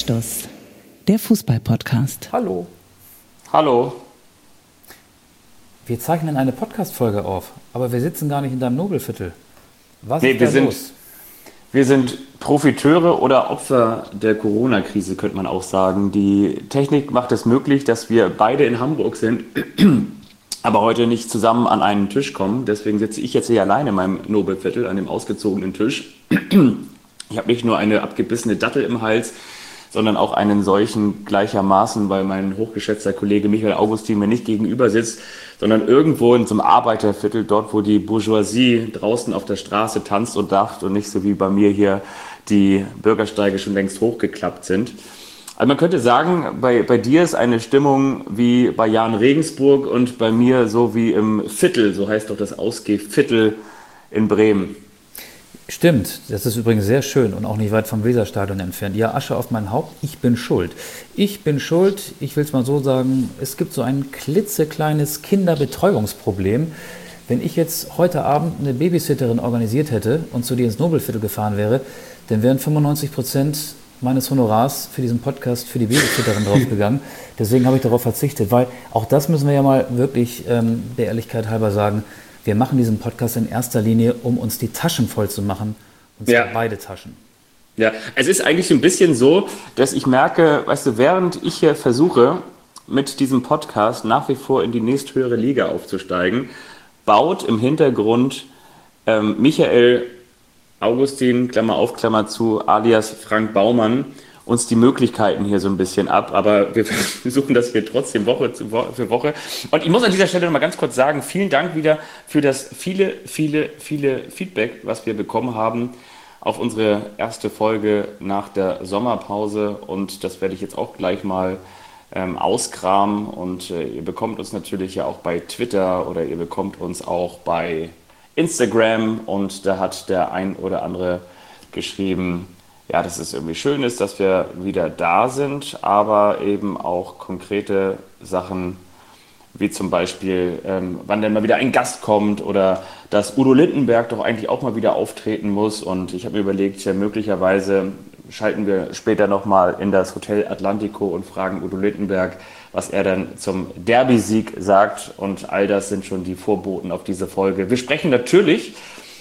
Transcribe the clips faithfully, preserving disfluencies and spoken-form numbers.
Anstoß, der Fußball-Podcast. Hallo. Hallo. Wir zeichnen eine Podcast-Folge auf, aber wir sitzen gar nicht in deinem Nobelviertel. Was nee, ist wir da sind, los? Wir sind Profiteure oder Opfer der Corona-Krise, könnte man auch sagen. Die Technik macht es möglich, dass wir beide in Hamburg sind, aber heute nicht zusammen an einen Tisch kommen. Deswegen sitze ich jetzt hier alleine in meinem Nobelviertel an dem ausgezogenen Tisch. Ich habe nicht nur eine abgebissene Dattel im Hals, sondern auch einen solchen gleichermaßen, weil mein hochgeschätzter Kollege Michael Augustin mir nicht gegenüber sitzt, sondern irgendwo in so einem Arbeiterviertel, dort wo die Bourgeoisie draußen auf der Straße tanzt und lacht und nicht so wie bei mir hier die Bürgersteige schon längst hochgeklappt sind. Also man könnte sagen, bei, bei dir ist eine Stimmung wie bei Jan Regensburg und bei mir so wie im Viertel, so heißt doch das Ausgehviertel in Bremen. Stimmt, das ist übrigens sehr schön und auch nicht weit vom Weserstadion entfernt. Ja, Asche auf mein Haupt, ich bin schuld. Ich bin schuld, ich will es mal so sagen, es gibt so ein klitzekleines Kinderbetreuungsproblem. Wenn ich jetzt heute Abend eine Babysitterin organisiert hätte und zu dir ins Nobelviertel gefahren wäre, dann wären fünfundneunzig Prozent meines Honorars für diesen Podcast für die Babysitterin draufgegangen. Deswegen habe ich darauf verzichtet, weil auch das müssen wir ja mal wirklich ähm, der Ehrlichkeit halber sagen, wir machen diesen Podcast in erster Linie, um uns die Taschen voll zu machen. Und zwar ja. beide Taschen. Ja, es ist eigentlich so ein bisschen so, dass ich merke, weißt du, während ich hier versuche, mit diesem Podcast nach wie vor in die nächsthöhere Liga aufzusteigen, baut im Hintergrund ähm, Michael Augustin, Klammer auf, Klammer zu, alias Frank Baumann, uns die Möglichkeiten hier so ein bisschen ab, aber wir versuchen das hier trotzdem Woche für Woche. Und ich muss an dieser Stelle noch mal ganz kurz sagen, vielen Dank wieder für das viele, viele, viele Feedback, was wir bekommen haben auf unsere erste Folge nach der Sommerpause. Und das werde ich jetzt auch gleich mal ähm, auskramen. Und äh, ihr bekommt uns natürlich ja auch bei Twitter oder ihr bekommt uns auch bei Instagram. Und da hat der ein oder andere geschrieben, ja, dass es irgendwie schön ist, dass wir wieder da sind, aber eben auch konkrete Sachen, wie zum Beispiel, ähm, wann denn mal wieder ein Gast kommt oder dass Udo Lindenberg doch eigentlich auch mal wieder auftreten muss. Und ich habe mir überlegt, ja, möglicherweise schalten wir später nochmal in das Hotel Atlantico und fragen Udo Lindenberg, was er dann zum Derby-Sieg sagt. Und all das sind schon die Vorboten auf diese Folge. Wir sprechen natürlich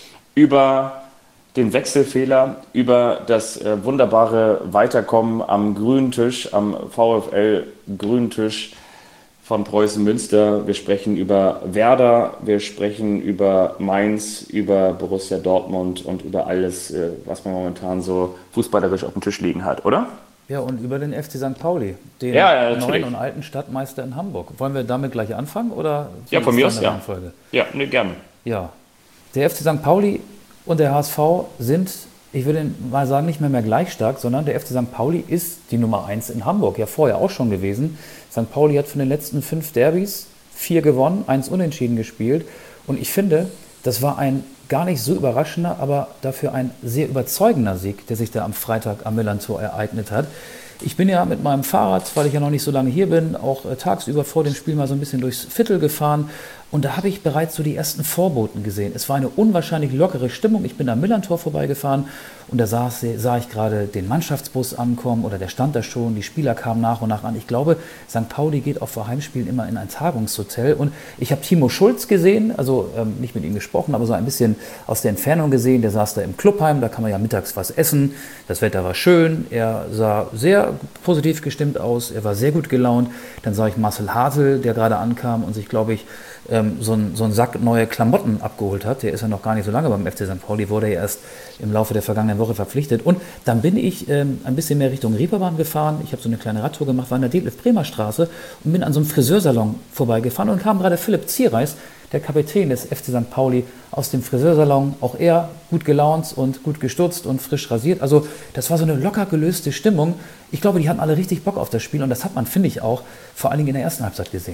über den Wechselfehler, über das äh, wunderbare Weiterkommen am grünen Tisch, am VfL grünen Tisch von Preußen Münster. Wir sprechen über Werder, wir sprechen über Mainz, über Borussia Dortmund und über alles, äh, was man momentan so fußballerisch auf dem Tisch liegen hat, oder? Ja, und über den F C Sankt Pauli, den ja, ja, neuen und alten Stadtmeister in Hamburg. Wollen wir damit gleich anfangen? Oder ja, von mir aus, ja. Reihenfolge? Ja, ne, gerne. Ja, der F C Sankt Pauli und der H S V sind, ich würde mal sagen, nicht mehr mehr gleich stark, sondern der F C Sankt Pauli ist die Nummer eins in Hamburg, ja vorher auch schon gewesen. Sankt Pauli hat von den letzten fünf Derbys vier gewonnen, eins unentschieden gespielt. Und ich finde, das war ein gar nicht so überraschender, aber dafür ein sehr überzeugender Sieg, der sich da am Freitag am Millerntor ereignet hat. Ich bin ja mit meinem Fahrrad, weil ich ja noch nicht so lange hier bin, auch äh, tagsüber vor dem Spiel mal so ein bisschen durchs Viertel gefahren. Und da habe ich bereits so die ersten Vorboten gesehen. Es war eine unwahrscheinlich lockere Stimmung. Ich bin am Millerntor vorbeigefahren und da sah, sah ich gerade den Mannschaftsbus ankommen oder der stand da schon. Die Spieler kamen nach und nach an. Ich glaube, Sankt Pauli geht auch vor Heimspielen immer in ein Tagungshotel. Und ich habe Timo Schulz gesehen, also ähm, nicht mit ihm gesprochen, aber so ein bisschen aus der Entfernung gesehen. Der saß da im Clubheim, da kann man ja mittags was essen. Das Wetter war schön. Er sah sehr positiv gestimmt aus. Er war sehr gut gelaunt. Dann sah ich Marcel Hartl, der gerade ankam und sich, glaube ich, So ein, so ein Sack neue Klamotten abgeholt hat. Der ist ja noch gar nicht so lange beim F C Sankt Pauli, wurde ja erst im Laufe der vergangenen Woche verpflichtet. Und dann bin ich ähm, ein bisschen mehr Richtung Reeperbahn gefahren. Ich habe so eine kleine Radtour gemacht, war in der Detlef-Bremer Straße und bin an so einem Friseursalon vorbeigefahren und kam gerade Philipp Zierreis, der Kapitän des F C Sankt Pauli, aus dem Friseursalon. Auch er gut gelaunt und gut gestutzt und frisch rasiert. Also das war so eine locker gelöste Stimmung. Ich glaube, die hatten alle richtig Bock auf das Spiel und das hat man, finde ich, auch vor allen Dingen in der ersten Halbzeit gesehen.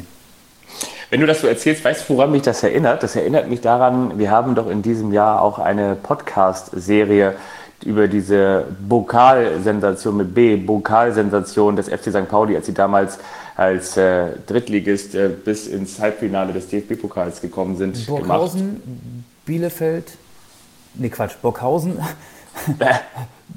Wenn du das so erzählst, weißt du, woran mich das erinnert? Das erinnert mich daran, wir haben doch in diesem Jahr auch eine Podcast-Serie über diese Pokalsensation mit B, Pokalsensation des F C Sankt Pauli, als sie damals als äh, Drittligist äh, bis ins Halbfinale des D F B-Pokals gekommen sind. Burghausen, gemacht. Bielefeld, nee Quatsch, Burghausen,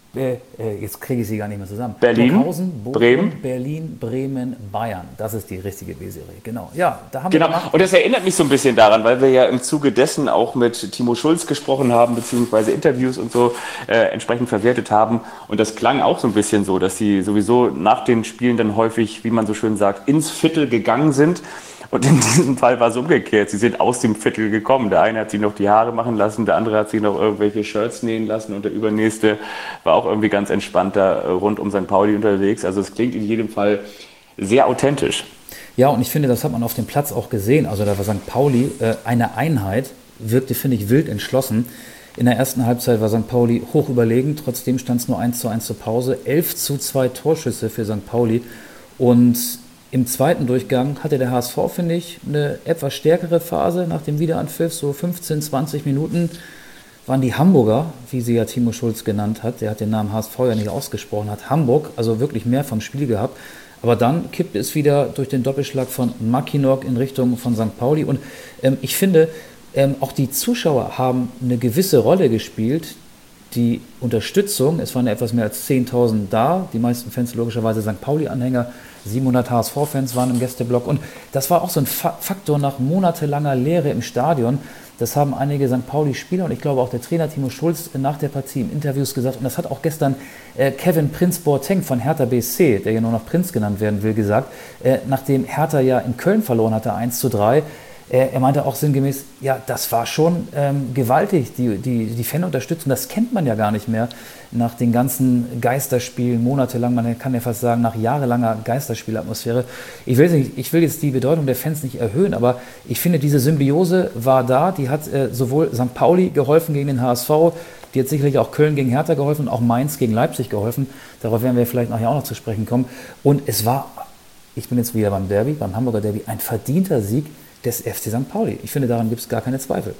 Äh, äh, jetzt kriege ich sie gar nicht mehr zusammen. Berlin, Burghausen, Bochum, Bremen. Berlin, Bremen, Bayern. Das ist die richtige B-Serie, genau. Ja, da haben Genau, wir gemacht. und das erinnert mich so ein bisschen daran, weil wir ja im Zuge dessen auch mit Timo Schulz gesprochen haben, beziehungsweise Interviews und so äh, entsprechend verwertet haben. Und das klang auch so ein bisschen so, dass sie sowieso nach den Spielen dann häufig, wie man so schön sagt, ins Viertel gegangen sind. Und in diesem Fall war es umgekehrt. Sie sind aus dem Viertel gekommen. Der eine hat sich noch die Haare machen lassen, der andere hat sich noch irgendwelche Shirts nähen lassen und der übernächste war auch irgendwie ganz entspannt da rund um Sankt Pauli unterwegs. Also es klingt in jedem Fall sehr authentisch. Ja, und ich finde, das hat man auf dem Platz auch gesehen. Also da war Sankt Pauli äh, eine Einheit, wirkte, finde ich, wild entschlossen. In der ersten Halbzeit war Sankt Pauli hoch überlegen. Trotzdem stand es nur eins zu eins zur Pause. elf zu zwei Torschüsse für Sankt Pauli. Und im zweiten Durchgang hatte der H S V, finde ich, eine etwas stärkere Phase nach dem Wiederanpfiff. So fünfzehn, zwanzig Minuten waren die Hamburger, wie sie ja Timo Schulz genannt hat. Der hat den Namen H S V ja nicht ausgesprochen, hat Hamburg also wirklich mehr vom Spiel gehabt. Aber dann kippte es wieder durch den Doppelschlag von Mackinock in Richtung von Sankt Pauli. Und ähm, ich finde, ähm, auch die Zuschauer haben eine gewisse Rolle gespielt. Die Unterstützung, es waren ja etwas mehr als zehntausend da, die meisten Fans logischerweise Sankt Pauli-Anhänger, siebenhundert H S V-Fans waren im Gästeblock und das war auch so ein Fa- Faktor nach monatelanger Leere im Stadion. Das haben einige Sankt Pauli-Spieler und ich glaube auch der Trainer Timo Schulz nach der Partie im Interviews gesagt und das hat auch gestern äh, Kevin Prinz Boateng von Hertha B S C, der ja nur noch Prinz genannt werden will, gesagt, äh, nachdem Hertha ja in Köln verloren hatte, eins zu drei. Er meinte auch sinngemäß, ja, das war schon ähm, gewaltig, die, die, die Fanunterstützung, das kennt man ja gar nicht mehr nach den ganzen Geisterspielen, monatelang, man kann ja fast sagen, nach jahrelanger Geisterspielatmosphäre. Ich will, nicht, ich will jetzt die Bedeutung der Fans nicht erhöhen, aber ich finde, diese Symbiose war da, die hat äh, sowohl Sankt Pauli geholfen gegen den H S V, die hat sicherlich auch Köln gegen Hertha geholfen und auch Mainz gegen Leipzig geholfen, darauf werden wir vielleicht nachher auch noch zu sprechen kommen. Und es war, ich bin jetzt wieder beim Derby, beim Hamburger Derby, ein verdienter Sieg des F C Sankt Pauli. Ich finde, daran gibt es gar keine Zweifel.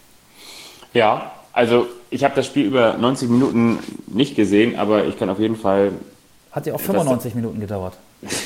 Ja, also ich habe das Spiel über neunzig Minuten nicht gesehen, aber ich kann auf jeden Fall... Hat ja auch fünfundneunzig Minuten gedauert.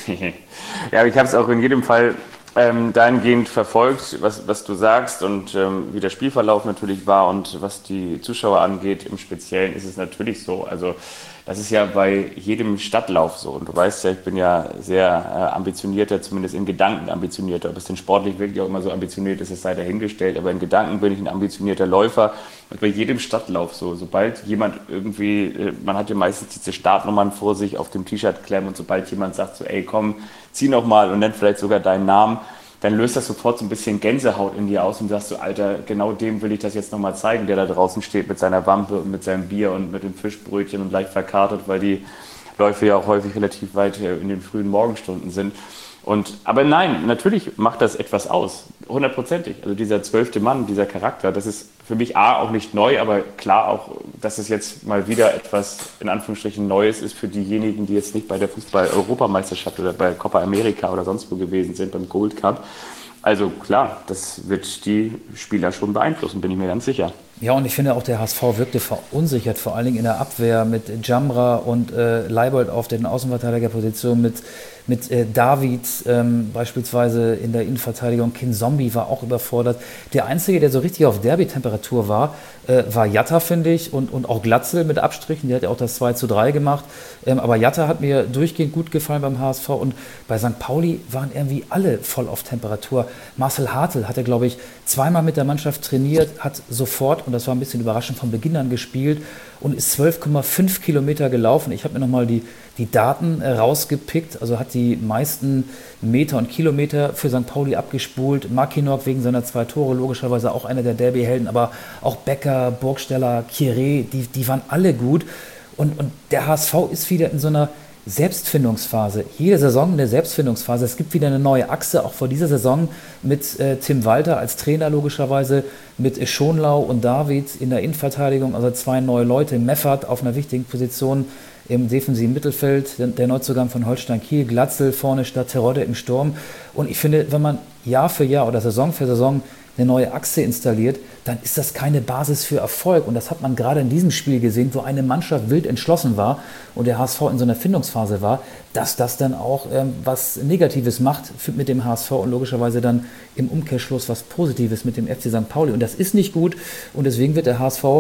Ja, aber ich habe es auch in jedem Fall ähm, dahingehend verfolgt, was, was du sagst und ähm, wie der Spielverlauf natürlich war und was die Zuschauer angeht. Im Speziellen ist es natürlich so, also das ist ja bei jedem Stadtlauf so. Und du weißt ja, ich bin ja sehr äh, ambitionierter, zumindest in Gedanken ambitionierter. Ob es denn sportlich wirklich auch immer so ambitioniert ist, es sei dahingestellt. Aber in Gedanken bin ich ein ambitionierter Läufer. Und bei jedem Stadtlauf so. Sobald jemand irgendwie, äh, man hat ja meistens diese Startnummern vor sich auf dem T-Shirt klemmen. Und sobald jemand sagt so, ey komm, zieh noch mal und nennt vielleicht sogar deinen Namen, dann löst das sofort so ein bisschen Gänsehaut in dir aus und sagst so, Alter, genau dem will ich das jetzt nochmal zeigen, der da draußen steht mit seiner Wampe und mit seinem Bier und mit dem Fischbrötchen und leicht verkartet, weil die Läufe ja auch häufig relativ weit in den frühen Morgenstunden sind. Und, aber nein, natürlich macht das etwas aus, hundertprozentig. Also dieser zwölfte Mann, dieser Charakter, das ist für mich A, auch nicht neu, aber klar auch, dass es jetzt mal wieder etwas in Anführungsstrichen Neues ist für diejenigen, die jetzt nicht bei der Fußball-Europameisterschaft oder bei Copa America oder sonst wo gewesen sind, beim Gold Cup. Also klar, das wird die Spieler schon beeinflussen, bin ich mir ganz sicher. Ja, und ich finde auch, der H S V wirkte verunsichert, vor allen Dingen in der Abwehr mit Jamra und äh, Leibold auf den Außenverteidigerpositionen, mit, mit äh, David ähm, beispielsweise in der Innenverteidigung. Kinzombie war auch überfordert. Der Einzige, der so richtig auf Derby-Temperatur war, äh, war Jatta, finde ich, und, und auch Glatzel mit Abstrichen. Der hat ja auch das zwei zu drei gemacht. Ähm, aber Jatta hat mir durchgehend gut gefallen beim H S V und bei Sankt Pauli waren irgendwie alle voll auf Temperatur. Marcel Hartl hatte, glaube ich, zweimal mit der Mannschaft trainiert, hat sofort, und das war ein bisschen überraschend, von Beginn an gespielt und ist zwölf Komma fünf Kilometer gelaufen. Ich habe mir nochmal die, die Daten äh, rausgepickt, also hat die meisten Meter und Kilometer für Sankt Pauli abgespult. Mackinock wegen seiner zwei Tore, logischerweise auch einer der Derby-Helden, aber auch Becker, Burgsteller, Kiré, die, die waren alle gut. Und, und der H S V ist wieder in so einer Selbstfindungsphase. Jede Saison eine Selbstfindungsphase. Es gibt wieder eine neue Achse, auch vor dieser Saison mit äh, Tim Walter als Trainer logischerweise, mit Schonlau und David in der Innenverteidigung, also zwei neue Leute. Meffert auf einer wichtigen Position im defensiven Mittelfeld, der, der Neuzugang von Holstein Kiel, Glatzel vorne statt Terodde im Sturm. Und ich finde, wenn man Jahr für Jahr oder Saison für Saison eine neue Achse installiert, dann ist das keine Basis für Erfolg. Und das hat man gerade in diesem Spiel gesehen, wo eine Mannschaft wild entschlossen war und der H S V in so einer Findungsphase war, dass das dann auch ähm, was Negatives macht für, mit dem H S V und logischerweise dann im Umkehrschluss was Positives mit dem F C Sankt Pauli. Und das ist nicht gut und deswegen wird der H S V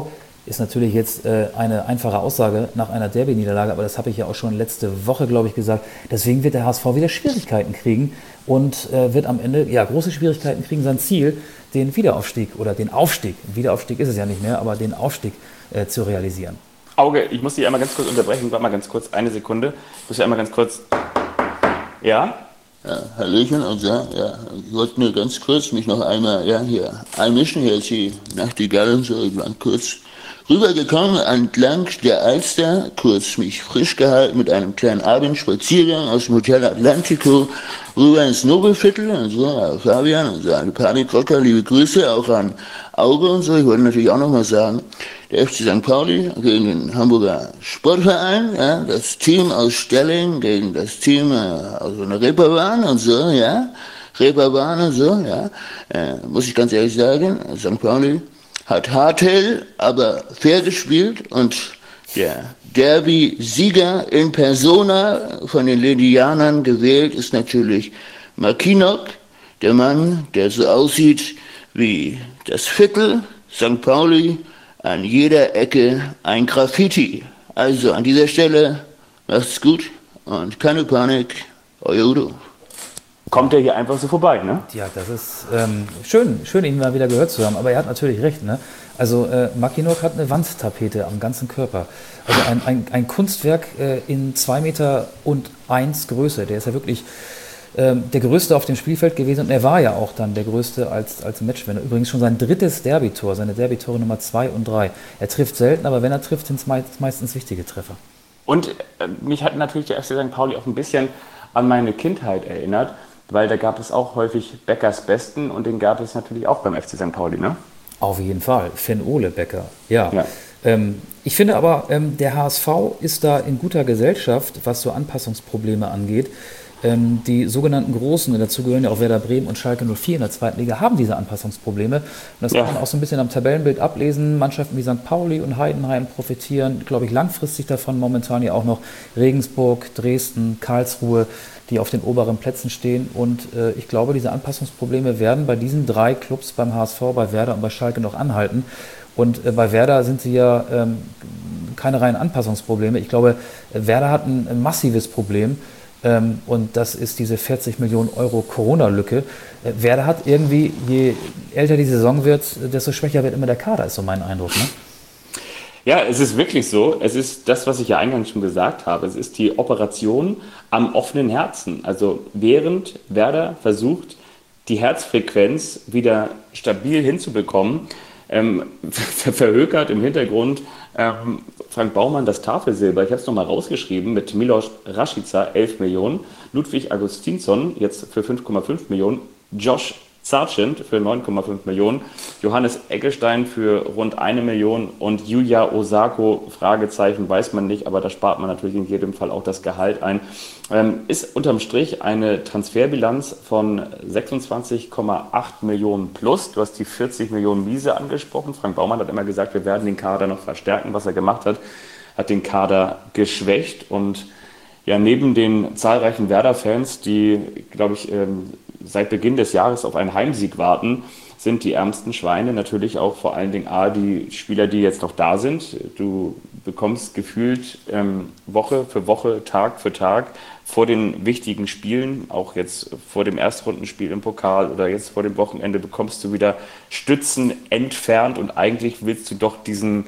ist natürlich jetzt äh, eine einfache Aussage nach einer Derby-Niederlage, aber das habe ich ja auch schon letzte Woche, glaube ich, gesagt. Deswegen wird der H S V wieder Schwierigkeiten kriegen und äh, wird am Ende ja große Schwierigkeiten kriegen, sein Ziel, den Wiederaufstieg oder den Aufstieg, Wiederaufstieg ist es ja nicht mehr, aber den Aufstieg äh, zu realisieren. Auge, ich muss dich einmal ganz kurz unterbrechen, warte mal ganz kurz, eine Sekunde. Ich muss ja einmal ganz kurz, ja? Ja, Hallöchen, und ja, ja, ich wollte nur ganz kurz mich noch einmal, ja, hier einmischen, hier ist die Nachtigall und so, ich war kurz rübergekommen entlang der Alster, kurz mich frisch gehalten mit einem kleinen Abendspaziergang aus dem Hotel Atlantico rüber ins Nobelviertel und so, ja, Fabian und so, eine Panikrocker, liebe Grüße auch an Auge und so. Ich wollte natürlich auch noch mal sagen, der F C Sankt Pauli gegen den Hamburger Sportverein, ja, das Team aus Stelling gegen das Team äh, aus einer Reeperbahn und so, ja, Reeperbahn und so, ja, äh, muss ich ganz ehrlich sagen, Sankt Pauli hat hardhell, aber fair gespielt und der Derby-Sieger in Persona von den Ledianern gewählt ist natürlich Makinok, der Mann, der so aussieht wie das Viertel Sankt Pauli, an jeder Ecke ein Graffiti. Also an dieser Stelle macht's gut und keine Panik, euer Udo. Kommt er hier einfach so vorbei, ne? Ja, das ist ähm, schön, schön, ihn mal wieder gehört zu haben, aber er hat natürlich recht, ne? Also äh, Makinok hat eine Wandtapete am ganzen Körper. Also ein, ein, ein Kunstwerk äh, in zwei Meter und eins Größe. Der ist ja wirklich ähm, der Größte auf dem Spielfeld gewesen und er war ja auch dann der Größte als, als Matchwinner. Übrigens schon sein drittes Derby-Tor, seine Derby-Tore Nummer zwei und drei. Er trifft selten, aber wenn er trifft, sind es meist, meistens wichtige Treffer. Und äh, mich hat natürlich der F C Sankt Pauli auch ein bisschen an meine Kindheit erinnert, weil da gab es auch häufig Beckers Besten und den gab es natürlich auch beim F C Sankt Pauli, ne? Auf jeden Fall, Finn-Ole Becker, ja. ja. Ähm, ich finde aber, ähm, der H S V ist da in guter Gesellschaft, was so Anpassungsprobleme angeht. Ähm, die sogenannten Großen, und dazu gehören ja auch Werder Bremen und Schalke null vier in der zweiten Liga, haben diese Anpassungsprobleme. Und das ja. kann man auch so ein bisschen am Tabellenbild ablesen. Mannschaften wie Sankt Pauli und Heidenheim profitieren, glaube ich, langfristig davon. Momentan ja auch noch Regensburg, Dresden, Karlsruhe, die auf den oberen Plätzen stehen. Und äh, ich glaube, diese Anpassungsprobleme werden bei diesen drei Clubs, beim H S V, bei Werder und bei Schalke, noch anhalten. Und äh, bei Werder sind sie ja ähm, keine reinen Anpassungsprobleme. Ich glaube, Werder hat ein, ein massives Problem. Ähm, und das ist diese vierzig Millionen Euro Corona-Lücke. Äh, Werder hat irgendwie, je älter die Saison wird, desto schwächer wird immer der Kader, ist so mein Eindruck, ne? Ja, es ist wirklich so. Es ist das, was ich ja eingangs schon gesagt habe. Es ist die Operation am offenen Herzen. Also während Werder versucht, die Herzfrequenz wieder stabil hinzubekommen, ähm, ver- verhökert im Hintergrund ähm, Frank Baumann das Tafelsilber. Ich habe es nochmal rausgeschrieben mit Milos Rashica elf Millionen, Ludwig Augustinsson jetzt für fünf Komma fünf Millionen, Josh Sargent für neun Komma fünf Millionen, Johannes Eggestein für rund eine Million und Yuya Osako, Fragezeichen, weiß man nicht, aber da spart man natürlich in jedem Fall auch das Gehalt ein. Ähm, ist unterm Strich eine Transferbilanz von sechsundzwanzig Komma acht Millionen plus. Du hast die vierzig Millionen Miese angesprochen. Frank Baumann hat immer gesagt, wir werden den Kader noch verstärken. Was er gemacht hat, hat den Kader geschwächt und ja, neben den zahlreichen Werder-Fans, die, glaube ich, ähm, seit Beginn des Jahres auf einen Heimsieg warten, sind die ärmsten Schweine natürlich auch vor allen Dingen A, die Spieler, die jetzt noch da sind. Du bekommst gefühlt ähm, Woche für Woche, Tag für Tag vor den wichtigen Spielen, auch jetzt vor dem Erstrundenspiel im Pokal oder jetzt vor dem Wochenende, bekommst du wieder Stützen entfernt und eigentlich willst du doch diesen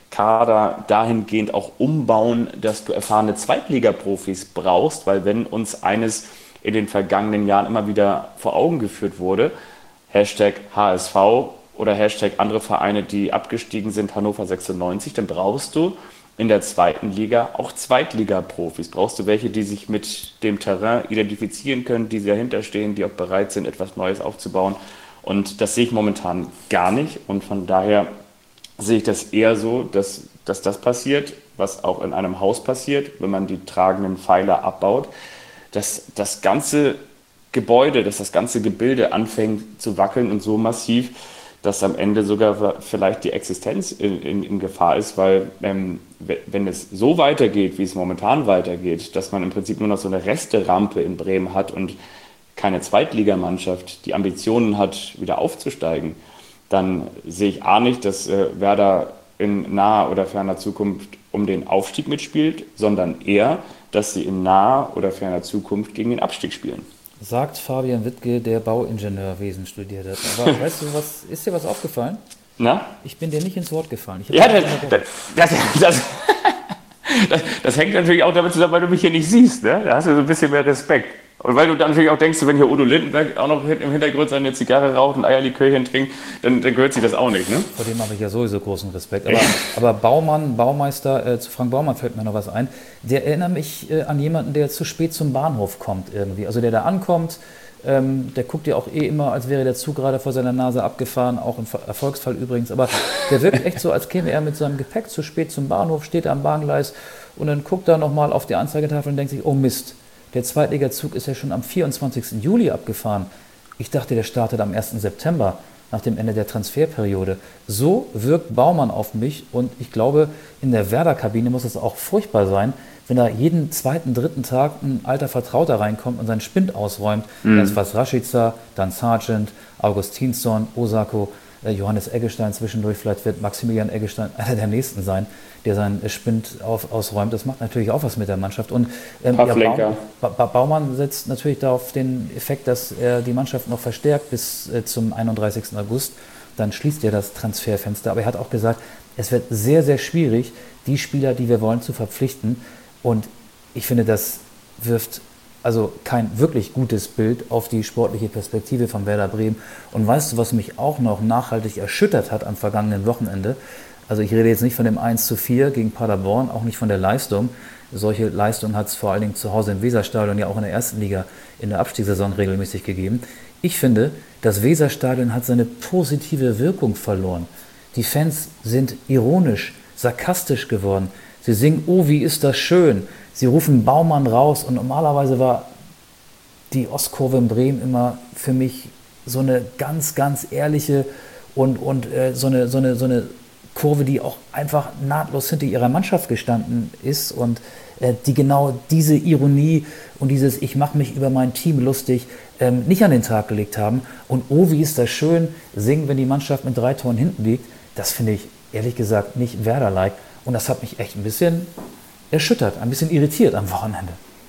Kader dahingehend auch umbauen, dass du erfahrene Zweitligaprofis brauchst, weil wenn uns eines in den vergangenen Jahren immer wieder vor Augen geführt wurde, Hashtag H S V oder Hashtag andere Vereine, die abgestiegen sind, Hannover sechsundneunzig, dann brauchst du in der zweiten Liga auch Zweitligaprofis. Brauchst du welche, die sich mit dem Terrain identifizieren können, die dahinter stehen, die auch bereit sind, etwas Neues aufzubauen. Und das sehe ich momentan gar nicht. Und von daher sehe ich das eher so, dass, dass das passiert, was auch in einem Haus passiert, wenn man die tragenden Pfeiler abbaut, dass das ganze Gebäude, dass das ganze Gebilde anfängt zu wackeln und so massiv, dass am Ende sogar vielleicht die Existenz in, in, in Gefahr ist, weil ähm, wenn es so weitergeht, wie es momentan weitergeht, dass man im Prinzip nur noch so eine Resterampe in Bremen hat und keine Zweitligamannschaft, die Ambitionen hat, wieder aufzusteigen, dann sehe ich A nicht, dass äh, Werder in naher oder ferner Zukunft um den Aufstieg mitspielt, sondern eher, dass sie in naher oder ferner Zukunft gegen den Abstieg spielen. Sagt Fabian Wittke, der Bauingenieurwesen studiert hat. Aber weißt du, was, ist dir was aufgefallen? Na? Ich bin dir nicht ins Wort gefallen. Ich ja, das, das, das, das, das, das hängt natürlich auch damit zusammen, weil du mich hier nicht siehst. Ne? Da hast du so ein bisschen mehr Respekt. Und weil du dann natürlich auch denkst, wenn hier Udo Lindenberg auch noch im Hintergrund seine Zigarre raucht und Eierlikörchen trinkt, dann, dann gehört sich das auch nicht. Ne? Vor dem habe ich ja sowieso großen Respekt. Aber, aber Baumann, Baumeister, äh, zu Frank Baumann fällt mir noch was ein. Der erinnert mich äh, an jemanden, der zu spät zum Bahnhof kommt irgendwie. Also der da ankommt, ähm, der guckt ja auch eh immer, als wäre der Zug gerade vor seiner Nase abgefahren, auch im Erfolgsfall übrigens. Aber der wirkt echt so, als käme er mit seinem Gepäck zu spät zum Bahnhof, steht am Bahngleis und dann guckt er nochmal auf die Anzeigetafel und denkt sich, oh Mist. Der Zweitligazug ist ja schon am vierundzwanzigsten Juli abgefahren. Ich dachte, der startet am ersten September, nach dem Ende der Transferperiode. So wirkt Baumann auf mich und ich glaube, in der Werder-Kabine muss es auch furchtbar sein, wenn da jeden zweiten, dritten Tag ein alter Vertrauter reinkommt und seinen Spind ausräumt. Mhm. Erst was Rashica, dann Sargent, Augustinsson, Osako, äh, Johannes Eggestein zwischendurch. Vielleicht wird Maximilian Eggestein einer der Nächsten sein, der seinen Spind auf, ausräumt. Das macht natürlich auch was mit der Mannschaft. Und ähm, ja, Baum, ba- Baumann setzt natürlich darauf den Effekt, dass er die Mannschaft noch verstärkt bis äh, zum einunddreißigsten August. Dann schließt er das Transferfenster. Aber er hat auch gesagt, es wird sehr, sehr schwierig, die Spieler, die wir wollen, zu verpflichten. Und ich finde, das wirft also kein wirklich gutes Bild auf die sportliche Perspektive von Werder Bremen. Und weißt du, was mich auch noch nachhaltig erschüttert hat am vergangenen Wochenende? Also ich rede jetzt nicht von dem eins zu vier gegen Paderborn, auch nicht von der Leistung. Solche Leistung hat es vor allen Dingen zu Hause im Weserstadion ja auch in der ersten Liga in der Abstiegssaison regelmäßig gegeben. Ich finde, das Weserstadion hat seine positive Wirkung verloren. Die Fans sind ironisch, sarkastisch geworden. Sie singen, oh, wie ist das schön. Sie rufen Baumann raus und normalerweise war die Ostkurve in Bremen immer für mich so eine ganz, ganz ehrliche und, und äh, so eine, so eine, so eine Kurve, die auch einfach nahtlos hinter ihrer Mannschaft gestanden ist und äh, die genau diese Ironie und dieses ich mache mich über mein Team lustig ähm, nicht an den Tag gelegt haben. Und oh, wie ist das schön, singen, wenn die Mannschaft mit drei Toren hinten liegt. Das finde ich ehrlich gesagt nicht Werder-like. Und das hat mich echt ein bisschen erschüttert, ein bisschen irritiert am Wochenende.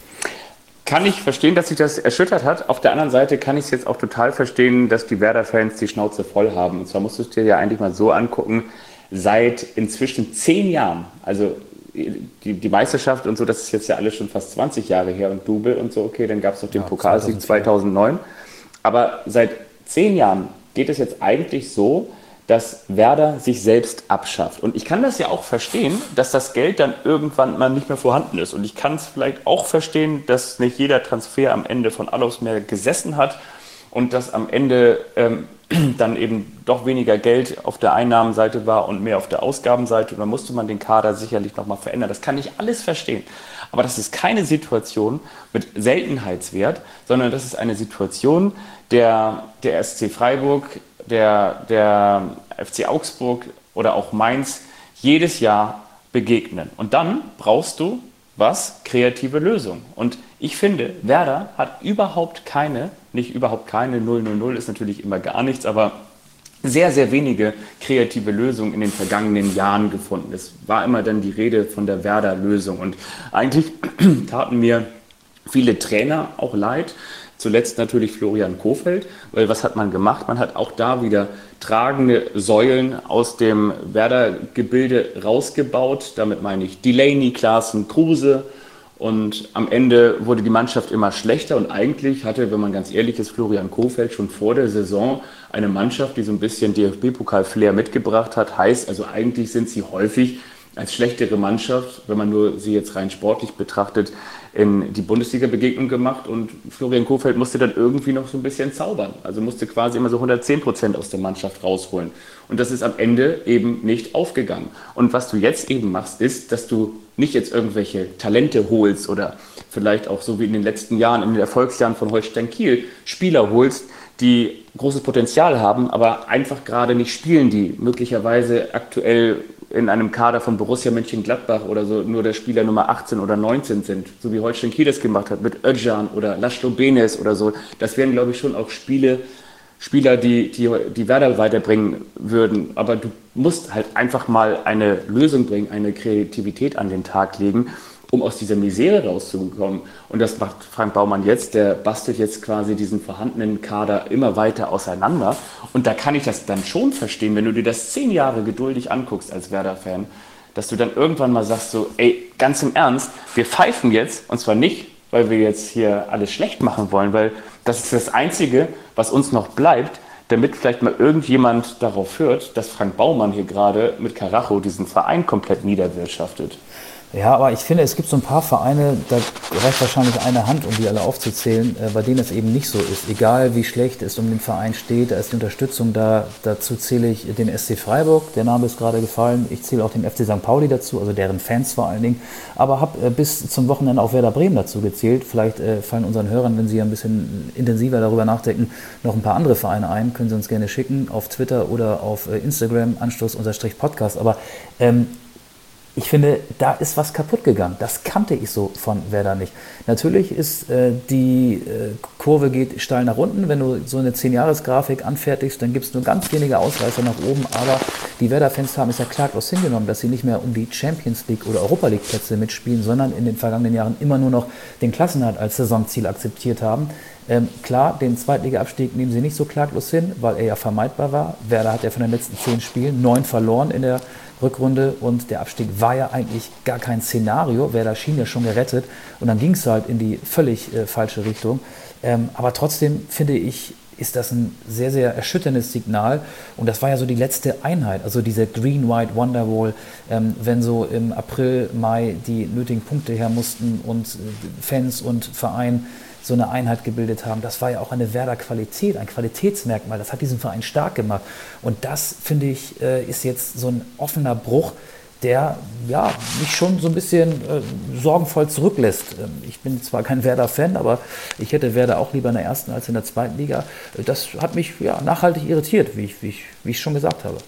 Kann ich verstehen, dass sich das erschüttert hat. Auf der anderen Seite kann ich es jetzt auch total verstehen, dass die Werder-Fans die Schnauze voll haben. Und zwar musst du es dir ja eigentlich mal so angucken, seit inzwischen zehn Jahren, also die, die Meisterschaft und so, das ist jetzt ja alles schon fast zwanzig Jahre her und Double und so, okay, dann gab es noch den ja, Pokalsieg zweitausendneun. Aber seit zehn Jahren geht es jetzt eigentlich so, dass Werder sich selbst abschafft. Und ich kann das ja auch verstehen, dass das Geld dann irgendwann mal nicht mehr vorhanden ist. Und ich kann es vielleicht auch verstehen, dass nicht jeder Transfer am Ende von Allos mehr gesessen hat und dass am Ende ähm, dann eben doch weniger Geld auf der Einnahmenseite war und mehr auf der Ausgabenseite. Und dann musste man den Kader sicherlich nochmal verändern. Das kann ich alles verstehen. Aber das ist keine Situation mit Seltenheitswert, sondern das ist eine Situation, der der S C Freiburg, der, der F C Augsburg oder auch Mainz jedes Jahr begegnen. Und dann brauchst du was? Kreative Lösungen. Und ich finde, Werder hat überhaupt keine, nicht überhaupt keine, null null null ist natürlich immer gar nichts, aber sehr, sehr wenige kreative Lösungen in den vergangenen Jahren gefunden. Es war immer dann die Rede von der Werder-Lösung. Und eigentlich taten mir viele Trainer auch leid. Zuletzt natürlich Florian Kohfeldt, weil was hat man gemacht? Man hat auch da wieder tragende Säulen aus dem Werder-Gebilde rausgebaut. Damit meine ich Delaney, Klaassen, Kruse. Und am Ende wurde die Mannschaft immer schlechter. Und eigentlich hatte, wenn man ganz ehrlich ist, Florian Kohfeldt schon vor der Saison eine Mannschaft, die so ein bisschen D F B-Pokal-Flair mitgebracht hat. Heißt, also eigentlich sind sie häufig als schlechtere Mannschaft, wenn man nur sie jetzt rein sportlich betrachtet, in die Bundesliga-Begegnung gemacht und Florian Kohfeldt musste dann irgendwie noch so ein bisschen zaubern. Also musste quasi immer so hundertzehn Prozent aus der Mannschaft rausholen. Und das ist am Ende eben nicht aufgegangen. Und was du jetzt eben machst, ist, dass du nicht jetzt irgendwelche Talente holst oder vielleicht auch so wie in den letzten Jahren, in den Erfolgsjahren von Holstein Kiel, Spieler holst, die großes Potenzial haben, aber einfach gerade nicht spielen, die möglicherweise aktuell in einem Kader von Borussia Mönchengladbach oder so nur der Spieler Nummer achtzehn oder neunzehn sind, so wie Holstein Kiel das gemacht hat mit Özcan oder Laszlo Benes oder so. Das wären, glaube ich, schon auch Spiele, Spieler, die, die, die Werder weiterbringen würden. Aber du musst halt einfach mal eine Lösung bringen, eine Kreativität an den Tag legen, um aus dieser Misere rauszukommen. Und das macht Frank Baumann jetzt. Der bastelt jetzt quasi diesen vorhandenen Kader immer weiter auseinander. Und da kann ich das dann schon verstehen, wenn du dir das zehn Jahre geduldig anguckst als Werder-Fan, dass du dann irgendwann mal sagst so, ey, ganz im Ernst, wir pfeifen jetzt, und zwar nicht, weil wir jetzt hier alles schlecht machen wollen, weil das ist das Einzige, was uns noch bleibt, damit vielleicht mal irgendjemand darauf hört, dass Frank Baumann hier gerade mit Karacho diesen Verein komplett niederwirtschaftet. Ja, aber ich finde, es gibt so ein paar Vereine, da reicht wahrscheinlich eine Hand, um die alle aufzuzählen, äh, bei denen es eben nicht so ist. Egal wie schlecht es um den Verein steht, da ist die Unterstützung da. Dazu zähle ich den S C Freiburg, der Name ist gerade gefallen. Ich zähle auch den F C Sankt Pauli dazu, also deren Fans vor allen Dingen. Aber habe äh, bis zum Wochenende auch Werder Bremen dazu gezählt. Vielleicht äh, fallen unseren Hörern, wenn sie ein bisschen intensiver darüber nachdenken, noch ein paar andere Vereine ein. Können sie uns gerne schicken auf Twitter oder auf äh, Instagram, Anstoß-Podcast. Aber ähm, ich finde, da ist was kaputt gegangen. Das kannte ich so von Werder nicht. Natürlich ist äh, die äh, Kurve geht steil nach unten. Wenn du so eine zehn-Jahres-Grafik anfertigst, dann gibt es nur ganz wenige Ausreißer nach oben. Aber die Werder-Fans haben es ja klaglos hingenommen, dass sie nicht mehr um die Champions League oder Europa League Plätze mitspielen, sondern in den vergangenen Jahren immer nur noch den Klassenerhalt als Saisonziel akzeptiert haben. Ähm, klar, den Zweitliga-Abstieg nehmen sie nicht so klaglos hin, weil er ja vermeidbar war. Werder hat ja von den letzten zehn Spielen neun verloren in der Rückrunde und der Abstieg war ja eigentlich gar kein Szenario. Werder schien ja schon gerettet und dann ging es halt in die völlig äh, falsche Richtung. Ähm, aber trotzdem finde ich, ist das ein sehr, sehr erschütterndes Signal und das war ja so die letzte Einheit, also diese Green-White Wonderwall, ähm, wenn so im April, Mai die nötigen Punkte her mussten und äh, Fans und Verein so eine Einheit gebildet haben. Das war ja auch eine Werder-Qualität, ein Qualitätsmerkmal. Das hat diesen Verein stark gemacht. Und das, finde ich, ist jetzt so ein offener Bruch, der ja, mich schon so ein bisschen äh, sorgenvoll zurücklässt. Ich bin zwar kein Werder-Fan, aber ich hätte Werder auch lieber in der ersten als in der zweiten Liga. Das hat mich ja, nachhaltig irritiert, wie ich, wie, ich, wie ich schon gesagt habe.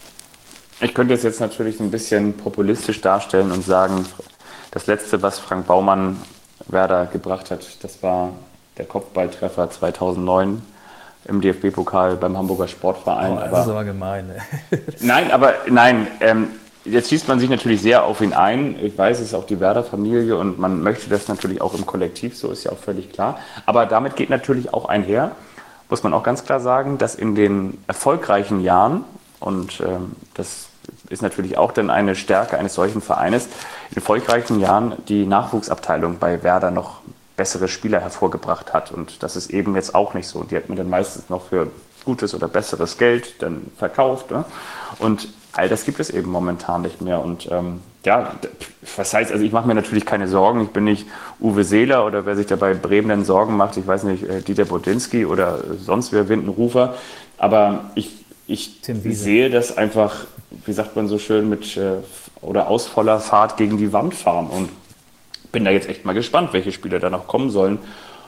Ich könnte es jetzt natürlich ein bisschen populistisch darstellen und sagen, das Letzte, was Frank Baumann Werder gebracht hat, das war der Kopfballtreffer zweitausendneun im D F B-Pokal beim Hamburger Sportverein. Oh, das aber, ist aber gemein. nein, aber nein, ähm, jetzt schießt man sich natürlich sehr auf ihn ein. Ich weiß, es ist auch die Werder-Familie und man möchte das natürlich auch im Kollektiv, so ist ja auch völlig klar. Aber damit geht natürlich auch einher, muss man auch ganz klar sagen, dass in den erfolgreichen Jahren, und ähm, das ist natürlich auch dann eine Stärke eines solchen Vereines, in erfolgreichen Jahren die Nachwuchsabteilung bei Werder noch bessere Spieler hervorgebracht hat. Und das ist eben jetzt auch nicht so. Und die hat man dann meistens noch für gutes oder besseres Geld dann verkauft. Ne? Und all das gibt es eben momentan nicht mehr. Und ähm, ja, was heißt, also ich mache mir natürlich keine Sorgen. Ich bin nicht Uwe Seeler oder wer sich da bei Bremen dann Sorgen macht, ich weiß nicht, Dieter Bodinski oder sonst wer, Windenrufer. Aber ich, ich sehe das einfach, wie sagt man so schön, mit äh, oder aus voller Fahrt gegen die Wand fahren und bin da jetzt echt mal gespannt, welche Spieler da noch kommen sollen,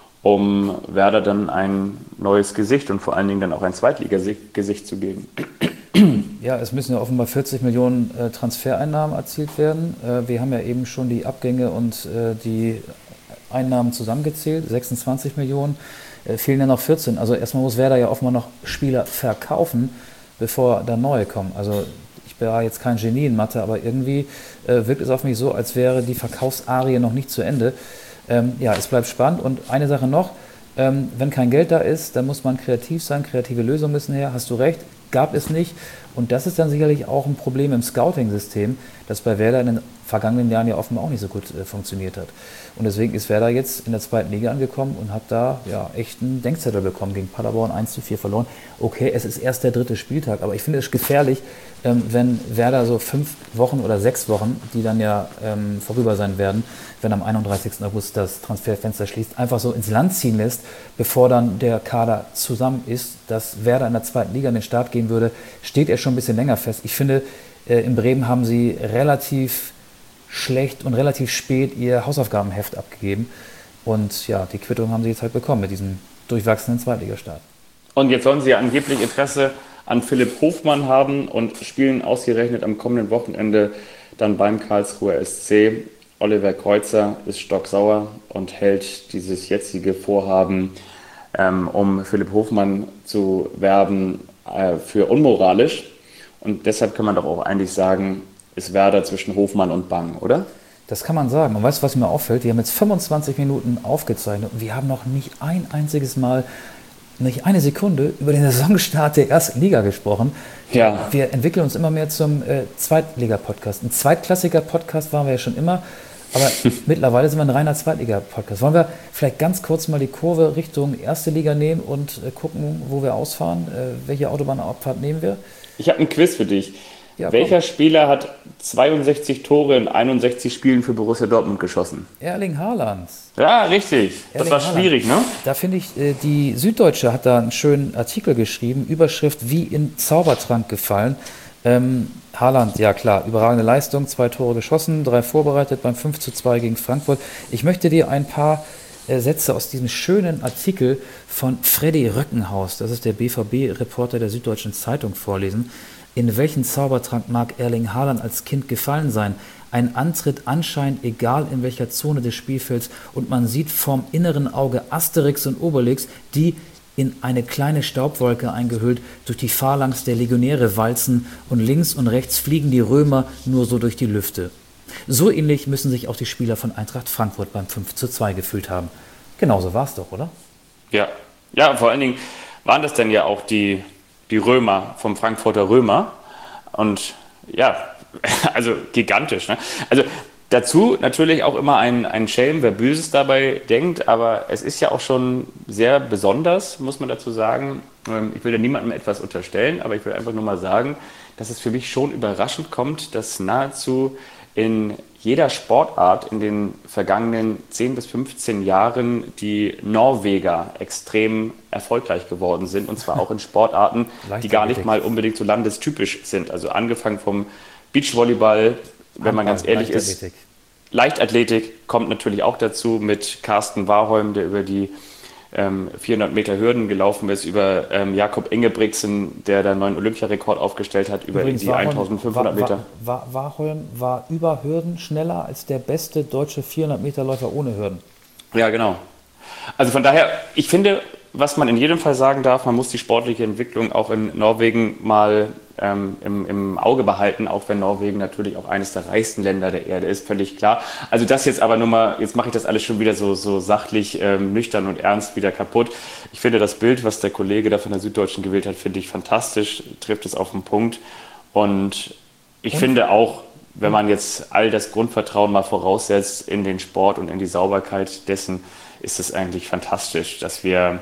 um Werder dann ein neues Gesicht und vor allen Dingen dann auch ein Zweitligagesicht zu geben. Ja, es müssen ja offenbar vierzig Millionen äh, Transfereinnahmen erzielt werden. Äh, wir haben ja eben schon die Abgänge und äh, die Einnahmen zusammengezählt, sechsundzwanzig Millionen, äh, fehlen ja noch vierzehn. Also erstmal muss Werder ja offenbar noch Spieler verkaufen, bevor da neue kommen. Also ich war jetzt kein Genie in Mathe, aber irgendwie äh, wirkt es auf mich so, als wäre die Verkaufsarie noch nicht zu Ende. Ähm, ja, es bleibt spannend. Und eine Sache noch, ähm, wenn kein Geld da ist, dann muss man kreativ sein, kreative Lösungen müssen her, hast du recht, gab es nicht. Und das ist dann sicherlich auch ein Problem im Scouting-System, das bei Werder in den vergangenen Jahren ja offenbar auch nicht so gut äh, funktioniert hat. Und deswegen ist Werder jetzt in der zweiten Liga angekommen und hat da ja echt einen Denkzettel bekommen, gegen Paderborn eins zu vier verloren. Okay, es ist erst der dritte Spieltag, aber ich finde es gefährlich, ähm, wenn Werder so fünf Wochen oder sechs Wochen, die dann ja ähm, vorüber sein werden, wenn am einunddreißigsten August das Transferfenster schließt, einfach so ins Land ziehen lässt, bevor dann der Kader zusammen ist, dass Werder in der zweiten Liga an den Start gehen würde, steht er schon ein bisschen länger fest. Ich finde, äh, in Bremen haben sie relativ schlecht und relativ spät ihr Hausaufgabenheft abgegeben. Und ja, die Quittung haben sie jetzt halt bekommen mit diesem durchwachsenen Zweitligastart. Und jetzt sollen sie ja angeblich Interesse an Philipp Hofmann haben und spielen ausgerechnet am kommenden Wochenende dann beim Karlsruher S C. Oliver Kreuzer ist stocksauer und hält dieses jetzige Vorhaben ähm, um Philipp Hofmann zu werben äh, für unmoralisch. Und deshalb kann man doch auch eigentlich sagen, ist Werder zwischen Hofmann und Bang, oder? Das kann man sagen. Und weißt du, was mir auffällt? Wir haben jetzt fünfundzwanzig Minuten aufgezeichnet und wir haben noch nicht ein einziges Mal, nicht eine Sekunde über den Saisonstart der ersten Liga gesprochen. Ja. Wir entwickeln uns immer mehr zum äh, Zweitliga-Podcast. Ein Zweitklassiker-Podcast waren wir ja schon immer, aber mittlerweile sind wir ein reiner Zweitliga-Podcast. Wollen wir vielleicht ganz kurz mal die Kurve Richtung erste Liga nehmen und äh, gucken, wo wir ausfahren? Äh, welche Autobahnabfahrt nehmen wir? Ich habe ein Quiz für dich. Ja, Welcher komm. Spieler hat zweiundsechzig Tore in einundsechzig Spielen für Borussia Dortmund geschossen? Erling Haaland. Ja, richtig. Das Erling war Haaland. schwierig, ne? Da finde ich, äh, die Süddeutsche hat da einen schönen Artikel geschrieben, Überschrift wie in Zaubertrank gefallen. Ähm, Haaland, ja klar, überragende Leistung, zwei Tore geschossen, drei vorbereitet beim fünf zu zwei gegen Frankfurt. Ich möchte dir ein paar äh, Sätze aus diesem schönen Artikel von Freddy Röckenhaus, das ist der B V B-Reporter der Süddeutschen Zeitung, vorlesen. In welchen Zaubertrank mag Erling Haaland als Kind gefallen sein? Ein Antritt anscheinend egal in welcher Zone des Spielfelds und man sieht vorm inneren Auge Asterix und Obelix, die in eine kleine Staubwolke eingehüllt durch die Phalanx der Legionäre walzen und links und rechts fliegen die Römer nur so durch die Lüfte. So ähnlich müssen sich auch die Spieler von Eintracht Frankfurt beim fünf zu zwei gefühlt haben. Genauso war es doch, oder? Ja. Ja, vor allen Dingen waren das dann ja auch die, die Römer vom Frankfurter Römer. Und ja, also gigantisch. Ne? Also dazu natürlich auch immer ein, ein Schelm, wer Böses dabei denkt, aber es ist ja auch schon sehr besonders, muss man dazu sagen. Ich will ja niemandem etwas unterstellen, aber ich will einfach nur mal sagen, dass es für mich schon überraschend kommt, dass nahezu in jeder Sportart in den vergangenen zehn bis fünfzehn Jahren die Norweger extrem erfolgreich geworden sind. Und zwar auch in Sportarten, die gar nicht mal unbedingt so landestypisch sind. Also angefangen vom Beachvolleyball, wenn man ganz ehrlich ist. Leichtathletik kommt natürlich auch dazu mit Carsten Warholm, der über die ähm, vierhundert Meter Hürden gelaufen ist, über ähm, Jakob Ingebrigtsen, der da einen neuen Olympiarekord aufgestellt hat, über Übrigens, die Warholm, eintausendfünfhundert Meter. War, war, Warholm war über Hürden schneller als der beste deutsche vierhundert Meter Läufer ohne Hürden. Ja, genau. Also von daher, ich finde, was man in jedem Fall sagen darf, man muss die sportliche Entwicklung auch in Norwegen mal ähm, im, im Auge behalten, auch wenn Norwegen natürlich auch eines der reichsten Länder der Erde ist, völlig klar. Also das jetzt aber nur mal, jetzt mache ich das alles schon wieder so, so sachlich, ähm, nüchtern und ernst wieder kaputt. Ich finde das Bild, was der Kollege da von der Süddeutschen gewählt hat, finde ich fantastisch, trifft es auf den Punkt. Und ich und? finde auch, wenn man jetzt all das Grundvertrauen mal voraussetzt in den Sport und in die Sauberkeit dessen, ist es eigentlich fantastisch, dass wir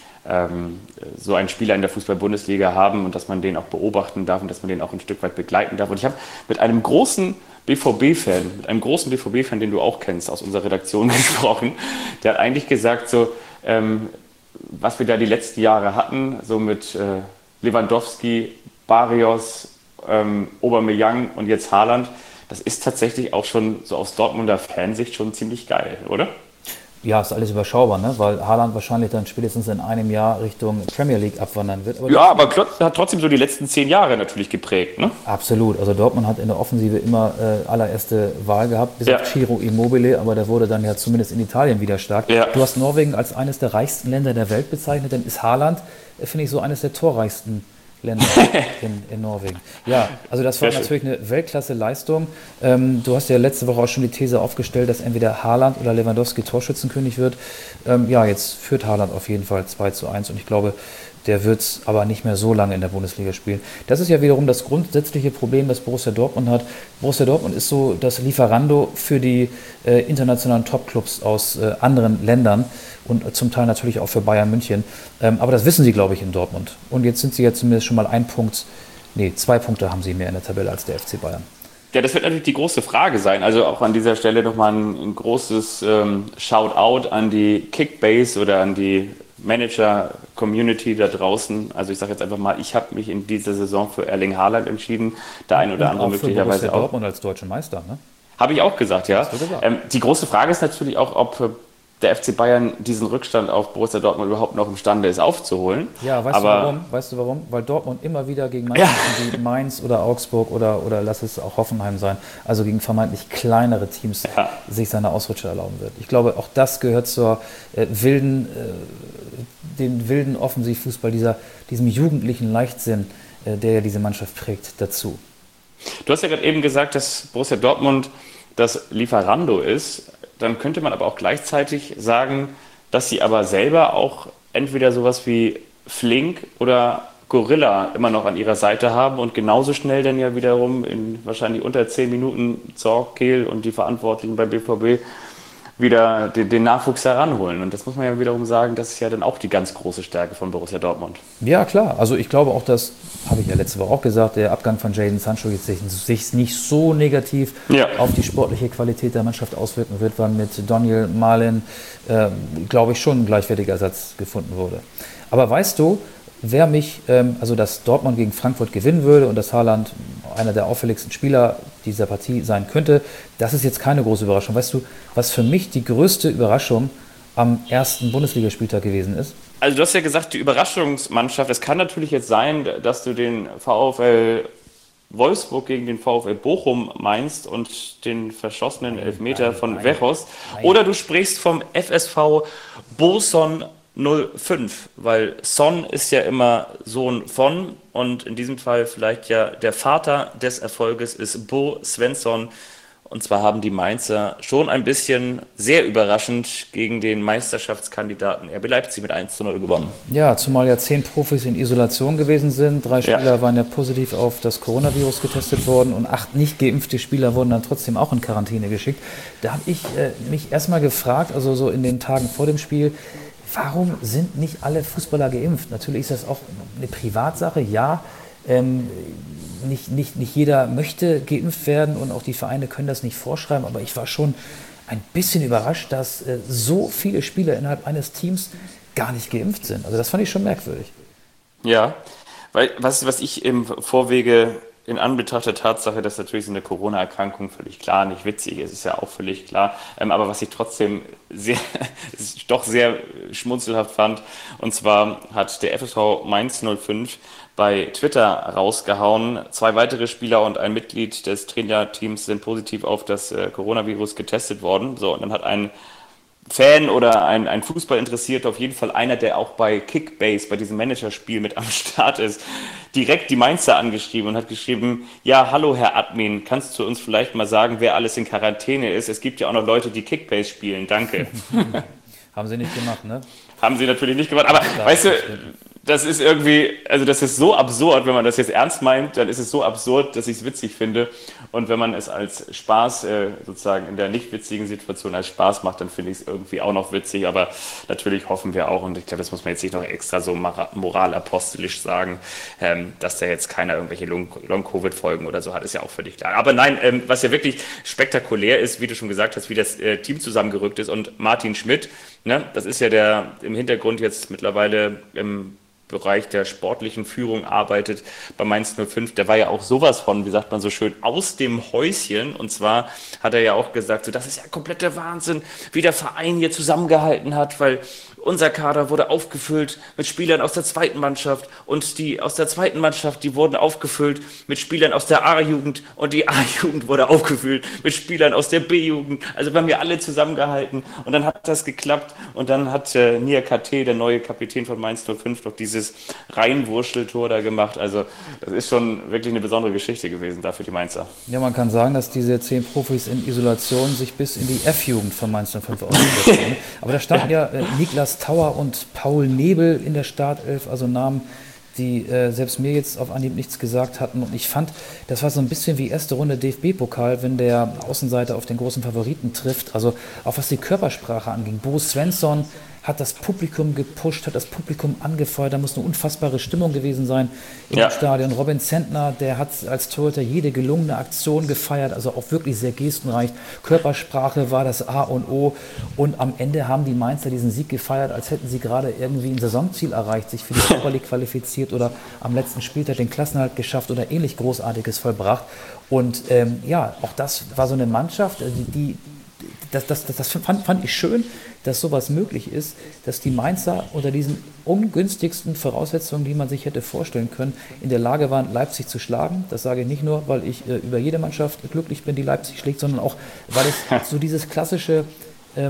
ähm, so einen Spieler in der Fußball-Bundesliga haben und dass man den auch beobachten darf und dass man den auch ein Stück weit begleiten darf. Und ich habe mit einem großen B V B-Fan, mit einem großen B V B-Fan, den du auch kennst, aus unserer Redaktion gesprochen, der hat eigentlich gesagt, so ähm, was wir da die letzten Jahre hatten, so mit äh, Lewandowski, Barrios, ähm, Aubameyang und jetzt Haaland, das ist tatsächlich auch schon so aus Dortmunder Fansicht schon ziemlich geil, oder? Ja, ist alles überschaubar, ne? Weil Haaland wahrscheinlich dann spätestens in einem Jahr Richtung Premier League abwandern wird. Aber ja, aber Klotz hat trotzdem so die letzten zehn Jahre natürlich geprägt, ne? Absolut. Also Dortmund hat in der Offensive immer äh, allererste Wahl gehabt, bis ja. auf Ciro Immobile, aber der wurde dann ja zumindest in Italien wieder stark. Ja. Du hast Norwegen als eines der reichsten Länder der Welt bezeichnet, dann ist Haaland, äh, finde ich, so eines der torreichsten Länder in, in Norwegen. Ja, also das war Sehr natürlich schön. Eine Weltklasse-Leistung. Ähm, du hast ja letzte Woche auch schon die These aufgestellt, dass entweder Haaland oder Lewandowski Torschützenkönig wird. Ähm, ja, jetzt führt Haaland auf jeden Fall zwei zu eins und ich glaube, der wird es aber nicht mehr so lange in der Bundesliga spielen. Das ist ja wiederum das grundsätzliche Problem, das Borussia Dortmund hat. Borussia Dortmund ist so das Lieferando für die äh, internationalen Topclubs aus äh, anderen Ländern und äh, zum Teil natürlich auch für Bayern München. Ähm, aber das wissen sie, glaube ich, in Dortmund. Und jetzt sind sie ja zumindest schon mal ein Punkt, nee, zwei Punkte haben sie mehr in der Tabelle als der F C Bayern. Ja, das wird natürlich die große Frage sein. Also auch an dieser Stelle nochmal ein, ein großes ähm, Shoutout an die Kickbase oder an die Manager-Community da draußen. Also ich sage jetzt einfach mal, ich habe mich in dieser Saison für Erling Haaland entschieden. Der ein oder andere möglicherweise auch. Dortmund als deutsche Meister, ne? Habe ich auch gesagt, ja. Gesagt. Ähm, die große Frage ist natürlich auch, ob der F C Bayern diesen Rückstand auf Borussia Dortmund überhaupt noch imstande ist aufzuholen. Ja, weißt Aber, du warum? Weißt du warum? Weil Dortmund immer wieder gegen Mannschaften ja. wie Mainz oder Augsburg oder, oder lass es auch Hoffenheim sein, also gegen vermeintlich kleinere Teams ja. sich seine Ausrutscher erlauben wird. Ich glaube, auch das gehört zur äh, wilden äh, den wilden Offensivfußball, dieser, diesem jugendlichen Leichtsinn, äh, der ja diese Mannschaft prägt, dazu. Du hast ja gerade eben gesagt, dass Borussia Dortmund das Lieferando ist. Dann könnte man aber auch gleichzeitig sagen, dass sie aber selber auch entweder sowas wie Flink oder Gorilla immer noch an ihrer Seite haben und genauso schnell dann ja wiederum in wahrscheinlich unter zehn Minuten Zorc, Kehl und die Verantwortlichen beim B V B wieder den, den Nachwuchs heranholen. Und das muss man ja wiederum sagen, das ist ja dann auch die ganz große Stärke von Borussia Dortmund. Ja, klar. Also ich glaube auch, das habe ich ja letzte Woche auch gesagt, der Abgang von Jadon Sancho jetzt sich, sich nicht so negativ ja. auf die sportliche Qualität der Mannschaft auswirken wird, weil mit Daniel Malen, äh, glaube ich, schon ein gleichwertiger Ersatz gefunden wurde. Aber weißt du, wer mich, ähm, also dass Dortmund gegen Frankfurt gewinnen würde und dass Haaland einer der auffälligsten Spieler dieser Partie sein könnte, das ist jetzt keine große Überraschung. Weißt du, was für mich die größte Überraschung am ersten Bundesligaspieltag gewesen ist? Also du hast ja gesagt, die Überraschungsmannschaft, es kann natürlich jetzt sein, dass du den VfL Wolfsburg gegen den VfL Bochum meinst und den verschossenen Elfmeter nein, von Weghorst, oder du sprichst vom F S V Boson null fünf, weil Son ist ja immer Sohn von und in diesem Fall vielleicht ja der Vater des Erfolges ist Bo Svensson. Und zwar haben die Mainzer schon ein bisschen sehr überraschend gegen den Meisterschaftskandidaten R B Leipzig mit eins zu null gewonnen. Ja, zumal ja zehn Profis in Isolation gewesen sind. Drei Spieler ja. waren ja positiv auf das Coronavirus getestet worden und acht nicht geimpfte Spieler wurden dann trotzdem auch in Quarantäne geschickt. Da habe ich äh, mich erstmal gefragt, also so in den Tagen vor dem Spiel, warum sind nicht alle Fußballer geimpft? Natürlich ist das auch eine Privatsache, ja. Ähm, nicht, nicht, nicht jeder möchte geimpft werden und auch die Vereine können das nicht vorschreiben, aber ich war schon ein bisschen überrascht, dass äh, so viele Spieler innerhalb eines Teams gar nicht geimpft sind. Also das fand ich schon merkwürdig. Ja, weil was, was ich im Vorwege in Anbetracht der Tatsache, dass natürlich so eine Corona-Erkrankung völlig klar nicht witzig ist, ist ja auch völlig klar. Ähm, aber was ich trotzdem sehr, doch sehr schmunzelhaft fand, und zwar hat der F S V Mainz null fünf bei Twitter rausgehauen, zwei weitere Spieler und ein Mitglied des Trainerteams sind positiv auf das äh, Coronavirus getestet worden. So, und dann hat ein Fan oder ein, ein Fußballinteressierter, auf jeden Fall einer, der auch bei Kickbase, bei diesem Managerspiel mit am Start ist, direkt die Mainzer angeschrieben und hat geschrieben, ja, hallo Herr Admin, kannst du uns vielleicht mal sagen, wer alles in Quarantäne ist? Es gibt ja auch noch Leute, die Kickbase spielen, danke. Haben sie nicht gemacht, ne? Haben sie natürlich nicht gemacht, aber ja, weißt du, das ist irgendwie, also das ist so absurd, wenn man das jetzt ernst meint, dann ist es so absurd, dass ich es witzig finde. Und wenn man es als Spaß, äh, sozusagen in der nicht witzigen Situation als Spaß macht, dann finde ich es irgendwie auch noch witzig. Aber natürlich hoffen wir auch, und ich glaube, das muss man jetzt nicht noch extra so moralapostolisch sagen, ähm, dass da jetzt keiner irgendwelche Long-Covid-Folgen oder so hat, ist ja auch völlig klar. Aber nein, ähm, was ja wirklich spektakulär ist, wie du schon gesagt hast, wie das äh, Team zusammengerückt ist und Martin Schmidt, ne, das ist ja der im Hintergrund jetzt mittlerweile im Bereich der sportlichen Führung arbeitet bei Mainz null fünf, der war ja auch sowas von, wie sagt man so schön, aus dem Häuschen. Und zwar hat er ja auch gesagt, so, das ist ja kompletter Wahnsinn, wie der Verein hier zusammengehalten hat, weil unser Kader wurde aufgefüllt mit Spielern aus der zweiten Mannschaft und die aus der zweiten Mannschaft, die wurden aufgefüllt mit Spielern aus der A-Jugend und die A-Jugend wurde aufgefüllt mit Spielern aus der B-Jugend. Also wir haben ja alle zusammengehalten und dann hat das geklappt und dann hat äh, Nia K T, der neue Kapitän von Mainz null fünf, noch dieses Reinwurscheltor da gemacht. Also das ist schon wirklich eine besondere Geschichte gewesen da für die Mainzer. Ja, man kann sagen, dass diese zehn Profis in Isolation sich bis in die F-Jugend von Mainz null fünf ausgesetzt haben. Aber da standen ja, ja äh, Niklas Tauer und Paul Nebel in der Startelf, also Namen, die äh, selbst mir jetzt auf Anhieb nichts gesagt hatten. Und ich fand, das war so ein bisschen wie erste Runde D F B-Pokal, wenn der Außenseiter auf den großen Favoriten trifft. Also auch was die Körpersprache anging. Bo Svensson hat das Publikum gepusht, hat das Publikum angefeuert. Da muss eine unfassbare Stimmung gewesen sein im ja. Stadion. Robin Zentner, der hat als Torhüter jede gelungene Aktion gefeiert, also auch wirklich sehr gestenreich. Körpersprache war das A und O. Und am Ende haben die Mainzer diesen Sieg gefeiert, als hätten sie gerade irgendwie ein Saisonziel erreicht, sich für die Super League qualifiziert oder am letzten Spieltag den Klassenerhalt geschafft oder ähnlich Großartiges vollbracht. Und ähm, ja, auch das war so eine Mannschaft, die, die Das, das, das, das fand, fand ich schön, dass sowas möglich ist, dass die Mainzer unter diesen ungünstigsten Voraussetzungen, die man sich hätte vorstellen können, in der Lage waren, Leipzig zu schlagen. Das sage ich nicht nur, weil ich äh, über jede Mannschaft glücklich bin, die Leipzig schlägt, sondern auch, weil es so dieses klassische ähm,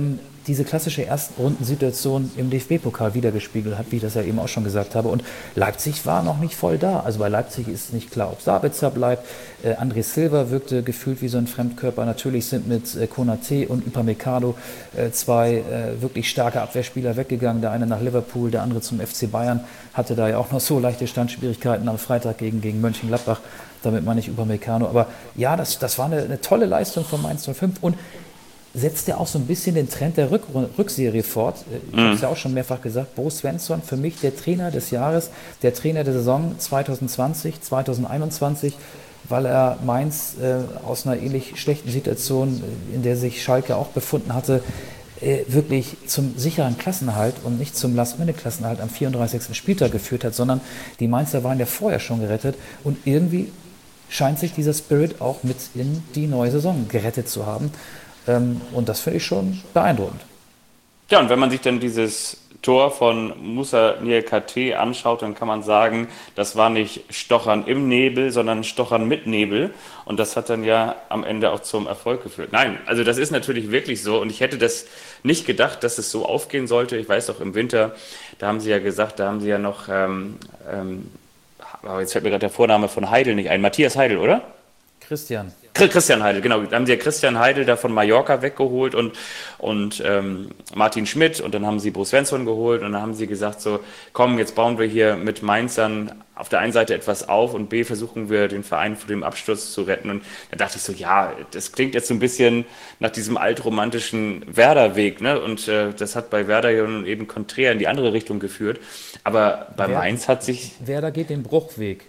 diese klassische Erstrundensituation im D F B-Pokal wiedergespiegelt hat, wie ich das ja eben auch schon gesagt habe. Und Leipzig war noch nicht voll da. Also bei Leipzig ist nicht klar, ob Sabitzer bleibt. Äh, André Silva wirkte gefühlt wie so ein Fremdkörper. Natürlich sind mit äh, Konaté und Upamecano äh, zwei äh, wirklich starke Abwehrspieler weggegangen. Der eine nach Liverpool, der andere zum F C Bayern. Hatte da ja auch noch so leichte Standschwierigkeiten am Freitag gegen, gegen Mönchengladbach. Damit meine ich Upamecano. Aber ja, das, das war eine, eine tolle Leistung von Mainz null fünf und setzt ja auch so ein bisschen den Trend der Rück Rückserie fort. Ich habe es ja auch schon mehrfach gesagt, Bo Svensson, für mich der Trainer des Jahres, der Trainer der Saison zwanzig zwanzig, zwanzig einundzwanzig, weil er Mainz äh, aus einer ähnlich schlechten Situation, in der sich Schalke auch befunden hatte, äh, wirklich zum sicheren Klassenerhalt und nicht zum Last-Minute-Klassenerhalt am vierunddreißigsten Spieltag geführt hat, sondern die Mainzer waren ja vorher schon gerettet und irgendwie scheint sich dieser Spirit auch mit in die neue Saison gerettet zu haben. Ähm, und das finde ich schon beeindruckend. Ja, und wenn man sich dann dieses Tor von Moussa Niakhaté anschaut, dann kann man sagen, das war nicht Stochern im Nebel, sondern Stochern mit Nebel. Und das hat dann ja am Ende auch zum Erfolg geführt. Nein, also das ist natürlich wirklich so. Und ich hätte das nicht gedacht, dass es so aufgehen sollte. Ich weiß auch im Winter, da haben sie ja gesagt, da haben sie ja noch, ähm, ähm, aber jetzt fällt mir gerade der Vorname von Heidel nicht ein. Matthias Heidel, oder? Christian. Christian Heidel, genau. Da haben sie ja Christian Heidel da von Mallorca weggeholt und, und ähm, Martin Schmidt und dann haben sie Bo Svensson geholt und dann haben sie gesagt so, komm, jetzt bauen wir hier mit Mainzern auf der einen Seite etwas auf und B, versuchen wir den Verein vor dem Absturz zu retten. Und da dachte ich so, ja, das klingt jetzt so ein bisschen nach diesem altromantischen Werder-Weg, ne? Und äh, das hat bei Werder ja nun eben konträr in die andere Richtung geführt. Aber bei Wer, Mainz hat sich... Werder geht den Bruchweg.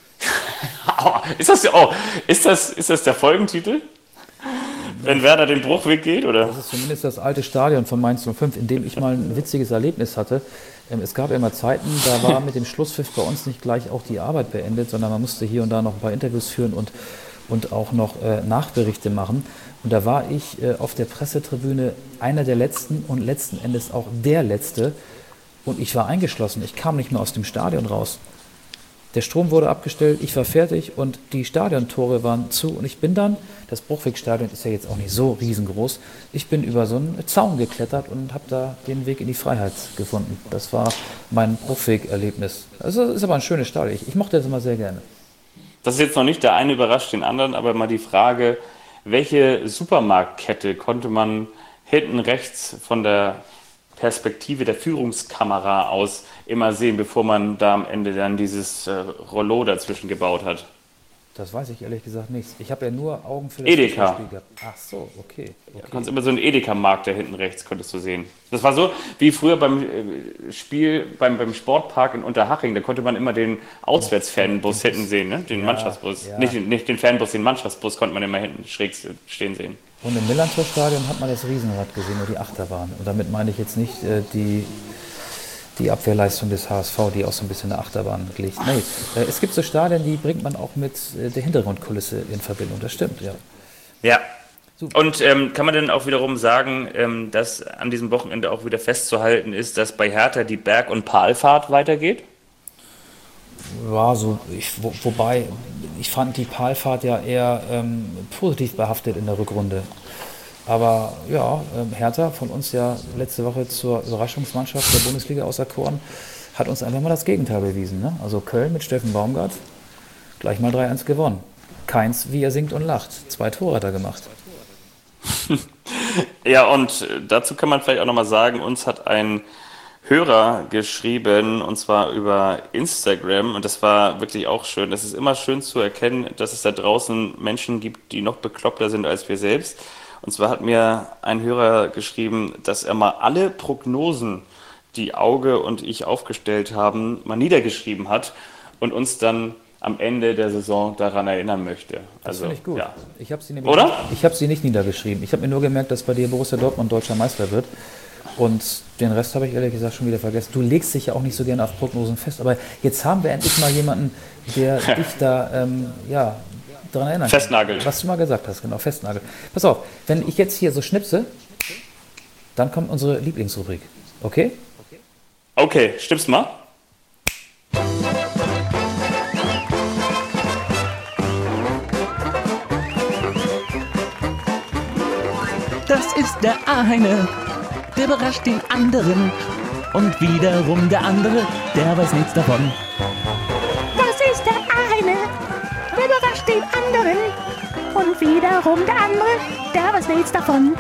Oh, ist das, oh, ist das, ist das der Folgentitel? Wenn Werder den Bruchweg geht, oder? Das ist zumindest das alte Stadion von Mainz null fünf, in dem ich mal ein witziges Erlebnis hatte. Es gab ja immer Zeiten, da war mit dem Schlusspfiff bei uns nicht gleich auch die Arbeit beendet, sondern man musste hier und da noch ein paar Interviews führen und, und auch noch äh, Nachberichte machen. Und da war ich äh, auf der Pressetribüne einer der Letzten und letzten Endes auch der Letzte. Und ich war eingeschlossen, ich kam nicht mehr aus dem Stadion raus. Der Strom wurde abgestellt, ich war fertig und die Stadiontore waren zu. Und ich bin dann, das Bruchwegstadion ist ja jetzt auch nicht so riesengroß, ich bin über so einen Zaun geklettert und habe da den Weg in die Freiheit gefunden. Das war mein Bruchweg-Erlebnis. Also das ist aber ein schönes Stadion. Ich, ich mochte das immer sehr gerne. Das ist jetzt noch nicht der eine überrascht den anderen, aber mal die Frage, welche Supermarktkette konnte man hinten rechts von der Perspektive der Führungskamera aus immer sehen, bevor man da am Ende dann dieses äh, Rollo dazwischen gebaut hat? Das weiß ich ehrlich gesagt nicht. Ich habe ja nur Augen für das Edeka. Spiel gehabt. Ach so, okay. okay. Du konntest immer so einen Edeka-Markt da hinten rechts, konntest du sehen. Das war so wie früher beim äh, Spiel, beim, beim Sportpark in Unterhaching, da konnte man immer den Auswärtsfanbus hinten sehen, ne? Den ja, Mannschaftsbus. Ja. Nicht, nicht den Fanbus, den Mannschaftsbus konnte man immer hinten schräg stehen sehen. Und im Millantor-Stadion hat man das Riesenrad gesehen, nur die Achterbahn. Und damit meine ich jetzt nicht äh, die, die Abwehrleistung des H S V, die auch so ein bisschen eine Achterbahn liegt. Nee, äh, es gibt so Stadien, die bringt man auch mit äh, der Hintergrundkulisse in Verbindung. Das stimmt, ja. Ja. Super. Und ähm, kann man denn auch wiederum sagen, ähm, dass an diesem Wochenende auch wieder festzuhalten ist, dass bei Hertha die Berg- und Palfahrt weitergeht? Ja, so, ich, wo, wobei, ich fand die Palfahrt ja eher ähm, positiv behaftet in der Rückrunde. Aber ja, ähm, Hertha, von uns ja letzte Woche zur Überraschungsmannschaft der Bundesliga auserkoren, hat uns einfach mal das Gegenteil bewiesen. Ne? Also Köln mit Steffen Baumgart, gleich mal drei eins gewonnen. Keins, wie er singt und lacht. Zwei Tore hat er gemacht. Ja, und dazu kann man vielleicht auch nochmal sagen, uns hat ein Hörer geschrieben, und zwar über Instagram, und das war wirklich auch schön. Es ist immer schön zu erkennen, dass es da draußen Menschen gibt, die noch bekloppter sind als wir selbst. Und zwar hat mir ein Hörer geschrieben, dass er mal alle Prognosen, die Auge und ich aufgestellt haben, mal niedergeschrieben hat und uns dann am Ende der Saison daran erinnern möchte. Das also, finde ich gut. Ja. Ich habe sie nämlich Oder? Nicht, ich habe sie nicht niedergeschrieben. Ich habe mir nur gemerkt, dass bei dir Borussia Dortmund deutscher Meister wird. Und den Rest habe ich ehrlich gesagt schon wieder vergessen. Du legst dich ja auch nicht so gerne auf Prognosen fest, aber jetzt haben wir endlich mal jemanden, der dich da ähm, ja, daran erinnern kann. Festnagelt. Was du mal gesagt hast, genau, festnagelt. Pass auf, wenn ich jetzt hier so schnipse, dann kommt unsere Lieblingsrubrik. Okay? Okay, stimmt's mal? Das ist der eine. der überrascht den anderen. Und wiederum der andere, der weiß nichts davon. Das ist der eine, der überrascht den anderen. Und wiederum der andere, der weiß nichts davon.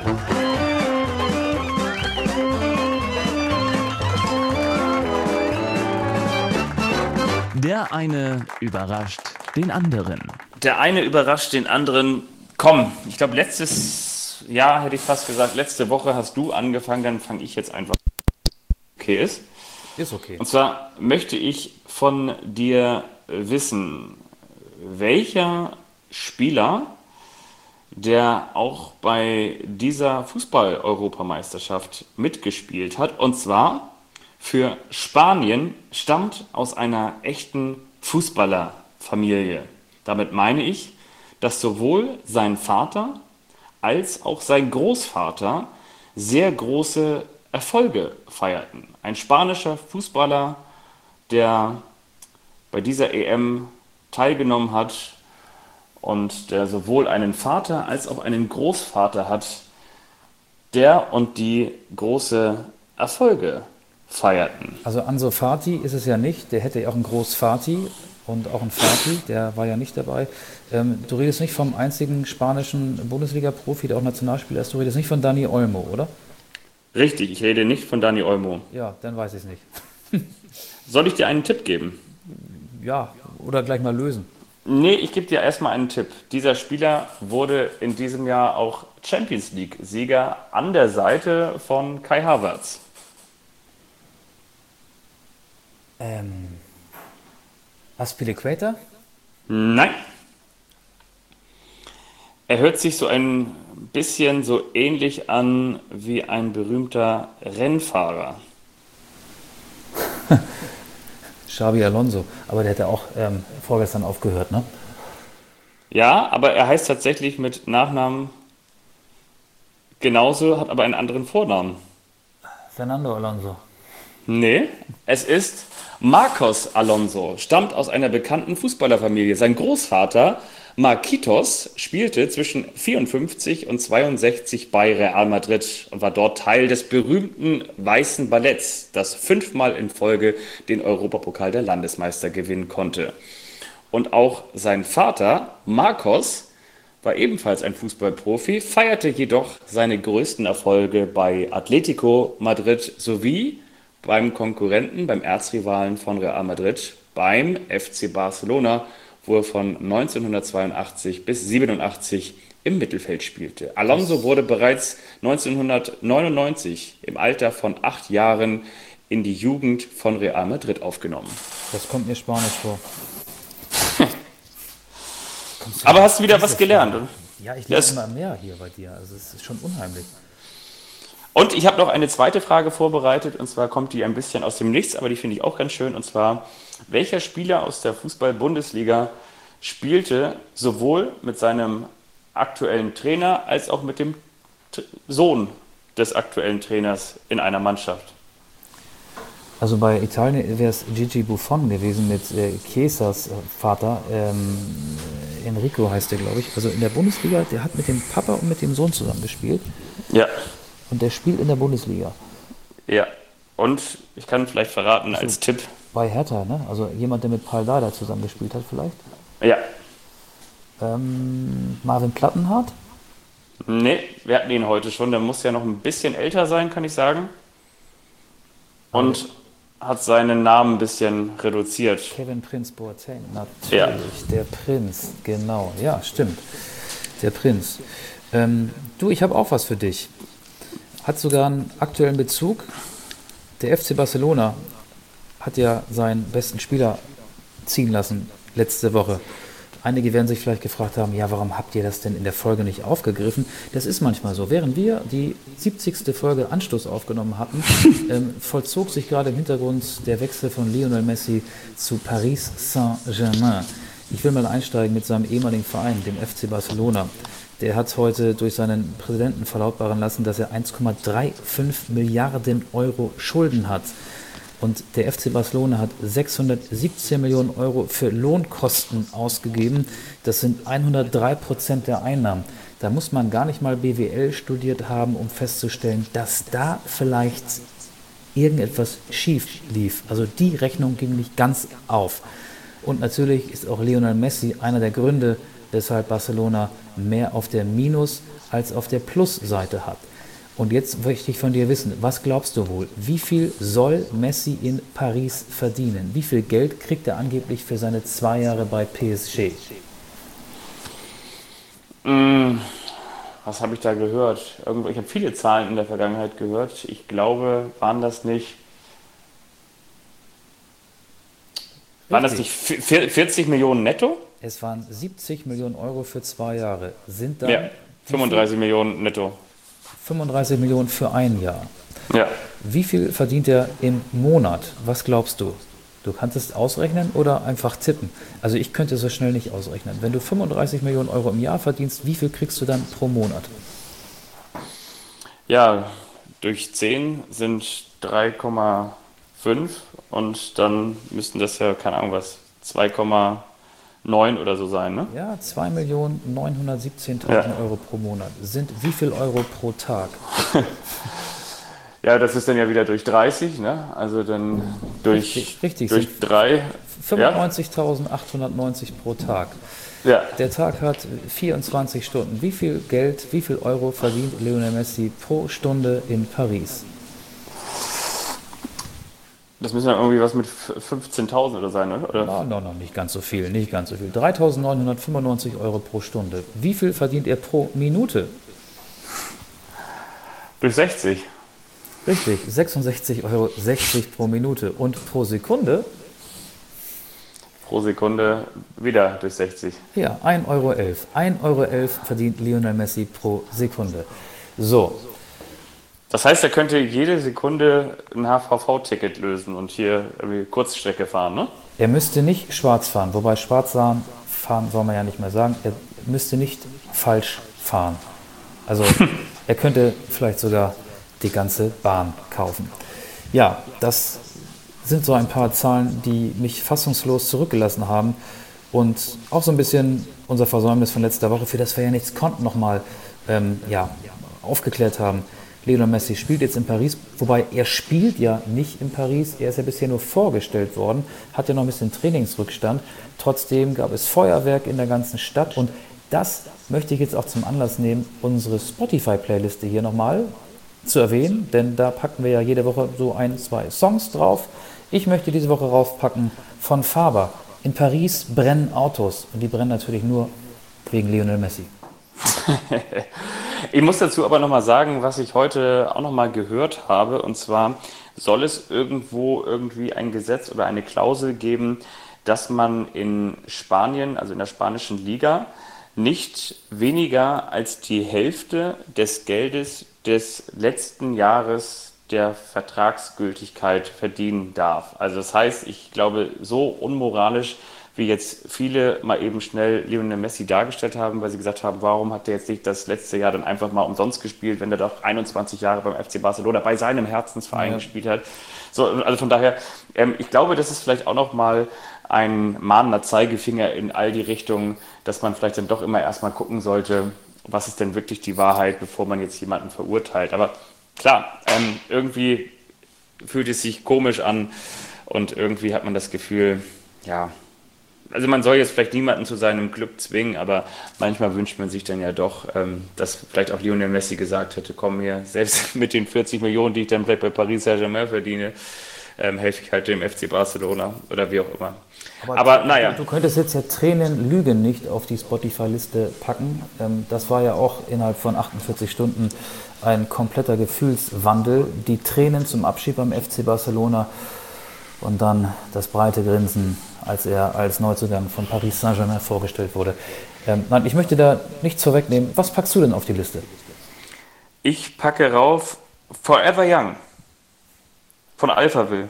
Der eine überrascht den anderen. Der eine überrascht den anderen. Komm, ich glaube, letztes Jahr hätte ich fast gesagt, letzte Woche hast du angefangen, dann fange ich jetzt einfach. Okay ist. Ist okay. Und zwar möchte ich von dir wissen, welcher Spieler, der auch bei dieser Fußball-Europameisterschaft mitgespielt hat, und zwar für Spanien, stammt aus einer echten Fußballerfamilie. Damit meine ich, dass sowohl sein Vater als auch sein Großvater sehr große Erfolge feierten. Ein spanischer Fußballer, der bei dieser E M teilgenommen hat und der sowohl einen Vater als auch einen Großvater hat, der und die große Erfolge feierten. Also Ansu Fati ist es ja nicht, der hätte ja auch einen Großvati und auch einen Vati, der war ja nicht dabei. Ähm, du redest nicht vom einzigen spanischen Bundesliga-Profi, der auch Nationalspieler ist, du redest nicht von Dani Olmo, oder? Richtig, ich rede nicht von Dani Olmo. Ja, dann weiß ich es nicht. Soll ich dir einen Tipp geben? Ja, oder gleich mal lösen. Nee, ich gebe dir erstmal einen Tipp. Dieser Spieler wurde in diesem Jahr auch Champions League-Sieger an der Seite von Kai Havertz. Ähm, Azpilicueta? Nein. Er hört sich so ein bisschen so ähnlich an wie ein berühmter Rennfahrer. Xabi Alonso, aber der hat ja auch ähm, vorgestern aufgehört, ne? Ja, aber er heißt tatsächlich mit Nachnamen genauso, hat aber einen anderen Vornamen. Fernando Alonso. Nee, es ist Marcos Alonso, stammt aus einer bekannten Fußballerfamilie. Sein Großvater Marquitos spielte zwischen vierundfünfzig und zweiundsechzig bei Real Madrid und war dort Teil des berühmten Weißen Balletts, das fünfmal in Folge den Europapokal der Landesmeister gewinnen konnte. Und auch sein Vater Marcos war ebenfalls ein Fußballprofi, feierte jedoch seine größten Erfolge bei Atletico Madrid sowie beim Konkurrenten, beim Erzrivalen von Real Madrid, beim F C Barcelona, wo er von neunzehnhundertzweiundachtzig bis siebenundachtzig im Mittelfeld spielte. Alonso wurde bereits neunzehnhundertneunundneunzig im Alter von acht Jahren in die Jugend von Real Madrid aufgenommen. Das kommt mir spanisch vor. Aber hast du wieder was gelernt? Oder? Ja, ich lese immer mehr hier bei dir. Also es ist schon unheimlich. Und ich habe noch eine zweite Frage vorbereitet, und zwar kommt die ein bisschen aus dem Nichts, aber die finde ich auch ganz schön, und zwar, welcher Spieler aus der Fußball-Bundesliga spielte sowohl mit seinem aktuellen Trainer als auch mit dem T- Sohn des aktuellen Trainers in einer Mannschaft? Also bei Italien wäre es Gigi Buffon gewesen mit äh, Chiesas äh, Vater, ähm, Enrico heißt der, glaube ich. Also in der Bundesliga, der hat mit dem Papa und mit dem Sohn zusammen gespielt. Ja. Und der spielt in der Bundesliga. Ja, und ich kann vielleicht verraten als Also, Tipp. Bei Hertha, ne? Also jemand, der mit Paul Dardai zusammengespielt hat vielleicht. Ja. Ähm, Marvin Plattenhardt? Nee, wir hatten ihn heute schon. Der muss ja noch ein bisschen älter sein, kann ich sagen. Und hat seinen Namen ein bisschen reduziert. Kevin Prinz Boateng, natürlich. Ja. Der Prinz, genau. Ja, stimmt. Der Prinz. Ähm, du, ich habe auch was für dich. Hat sogar einen aktuellen Bezug. Der F C Barcelona hat ja seinen besten Spieler ziehen lassen letzte Woche. Einige werden sich vielleicht gefragt haben, ja, warum habt ihr das denn in der Folge nicht aufgegriffen? Das ist manchmal so. Während wir die siebzigste Folge Anstoß aufgenommen hatten, ähm, vollzog sich gerade im Hintergrund der Wechsel von Lionel Messi zu Paris Saint-Germain. Ich will mal einsteigen mit seinem ehemaligen Verein, dem F C Barcelona. Der hat heute durch seinen Präsidenten verlautbaren lassen, dass er eins Komma fünfunddreißig Milliarden Euro Schulden hat. Und der F C Barcelona hat sechshundertsiebzehn Millionen Euro für Lohnkosten ausgegeben. Das sind hundertdrei Prozent der Einnahmen. Da muss man gar nicht mal B W L studiert haben, um festzustellen, dass da vielleicht irgendetwas schief lief. Also die Rechnung ging nicht ganz auf. Und natürlich ist auch Lionel Messi einer der Gründe, weshalb Barcelona mehr auf der Minus- als auf der Plusseite hat. Und jetzt möchte ich von dir wissen, was glaubst du wohl? Wie viel soll Messi in Paris verdienen? Wie viel Geld kriegt er angeblich für seine zwei Jahre bei P S G? Mm, was habe ich da gehört? Irgendwo, ich habe viele Zahlen in der Vergangenheit gehört. Ich glaube, waren das nicht, waren das nicht vi- vierzig Millionen netto? Es waren siebzig Millionen Euro für zwei Jahre. Sind dann Ja, fünfunddreißig Millionen netto. fünfunddreißig Millionen für ein Jahr. Ja. Wie viel verdient er im Monat? Was glaubst du? Du kannst es ausrechnen oder einfach tippen. Also ich könnte es so schnell nicht ausrechnen. Wenn du fünfunddreißig Millionen Euro im Jahr verdienst, wie viel kriegst du dann pro Monat? Ja, durch zehn sind drei Komma fünf und dann müssten das ja, keine Ahnung was, zwei Komma neun oder so sein, ne? Ja, zwei Millionen neunhundertsiebzehntausend Ja. Euro pro Monat. Sind wie viel Euro pro Tag? Ja, das ist dann ja wieder durch dreißig, ne? Also dann durch, Richtig, richtig. durch Sind drei. fünfundneunzigtausendachthundertneunzig pro Tag. Ja. Der Tag hat vierundzwanzig Stunden. Wie viel Geld, wie viel Euro verdient Lionel Messi pro Stunde in Paris? Das müssen ja irgendwie was mit fünfzehntausend oder sein, ne? Oder? No, no, no, nicht ganz so viel, nicht ganz so viel. dreitausendneunhundertfünfundneunzig Euro pro Stunde. Wie viel verdient er pro Minute? Durch sechzig. Richtig, sechsundsechzig Euro sechzig pro Minute. Und pro Sekunde? Pro Sekunde wieder durch sechzig. Ja, ein Euro elf. ein Euro elf verdient Lionel Messi pro Sekunde. So, Das heißt, er könnte jede Sekunde ein H V V-Ticket lösen und hier irgendwie Kurzstrecke fahren, ne? er müsste nicht schwarz fahren, wobei schwarz fahren, fahren soll man ja nicht mehr sagen, er müsste nicht falsch fahren. Also er könnte vielleicht sogar die ganze Bahn kaufen. Ja, das sind so ein paar Zahlen, die mich fassungslos zurückgelassen haben und auch so ein bisschen unser Versäumnis von letzter Woche, für das wir ja nichts konnten, nochmal ähm, ja, aufgeklärt haben. Lionel Messi spielt jetzt in Paris, wobei er spielt ja nicht in Paris, er ist ja bisher nur vorgestellt worden, hat ja noch ein bisschen Trainingsrückstand. Trotzdem gab es Feuerwerk in der ganzen Stadt und das möchte ich jetzt auch zum Anlass nehmen, unsere Spotify-Playliste hier nochmal zu erwähnen, denn da packen wir ja jede Woche so ein, zwei Songs drauf. Ich möchte diese Woche raufpacken von Faber. In Paris brennen Autos und die brennen natürlich nur wegen Lionel Messi. Ich muss dazu aber nochmal sagen, was ich heute auch nochmal gehört habe, und zwar soll es irgendwo irgendwie ein Gesetz oder eine Klausel geben, dass man in Spanien, also in der spanischen Liga, nicht weniger als die Hälfte des Geldes des letzten Jahres der Vertragsgültigkeit verdienen darf. Also das heißt, ich glaube, so unmoralisch, wie jetzt viele mal eben schnell Lionel Messi dargestellt haben, weil sie gesagt haben, warum hat der jetzt nicht das letzte Jahr dann einfach mal umsonst gespielt, wenn er doch einundzwanzig Jahre beim F C Barcelona bei seinem Herzensverein Ja. gespielt hat. So, also von daher, ähm, ich glaube, das ist vielleicht auch noch mal ein mahnender Zeigefinger in all die Richtungen, dass man vielleicht dann doch immer erstmal gucken sollte, was ist denn wirklich die Wahrheit, bevor man jetzt jemanden verurteilt. Aber klar, ähm, irgendwie fühlt es sich komisch an und irgendwie hat man das Gefühl, ja, also man soll jetzt vielleicht niemanden zu seinem Club zwingen, aber manchmal wünscht man sich dann ja doch, ähm, dass vielleicht auch Lionel Messi gesagt hätte, komm hier, selbst mit den vierzig Millionen, die ich dann vielleicht bei Paris Saint-Germain verdiene, ähm, helfe ich halt dem F C Barcelona oder wie auch immer. Aber, aber naja. Du könntest jetzt ja Tränen Lügen nicht auf die Spotify-Liste packen. Ähm, das war ja auch innerhalb von achtundvierzig Stunden ein kompletter Gefühlswandel. Die Tränen zum Abschied beim F C Barcelona und dann das breite Grinsen, als er als Neuzugang von Paris Saint-Germain vorgestellt wurde. Ähm, nein, ich möchte da nichts vorwegnehmen. Was packst du denn auf die Liste? Ich packe rauf Forever Young von Alphaville.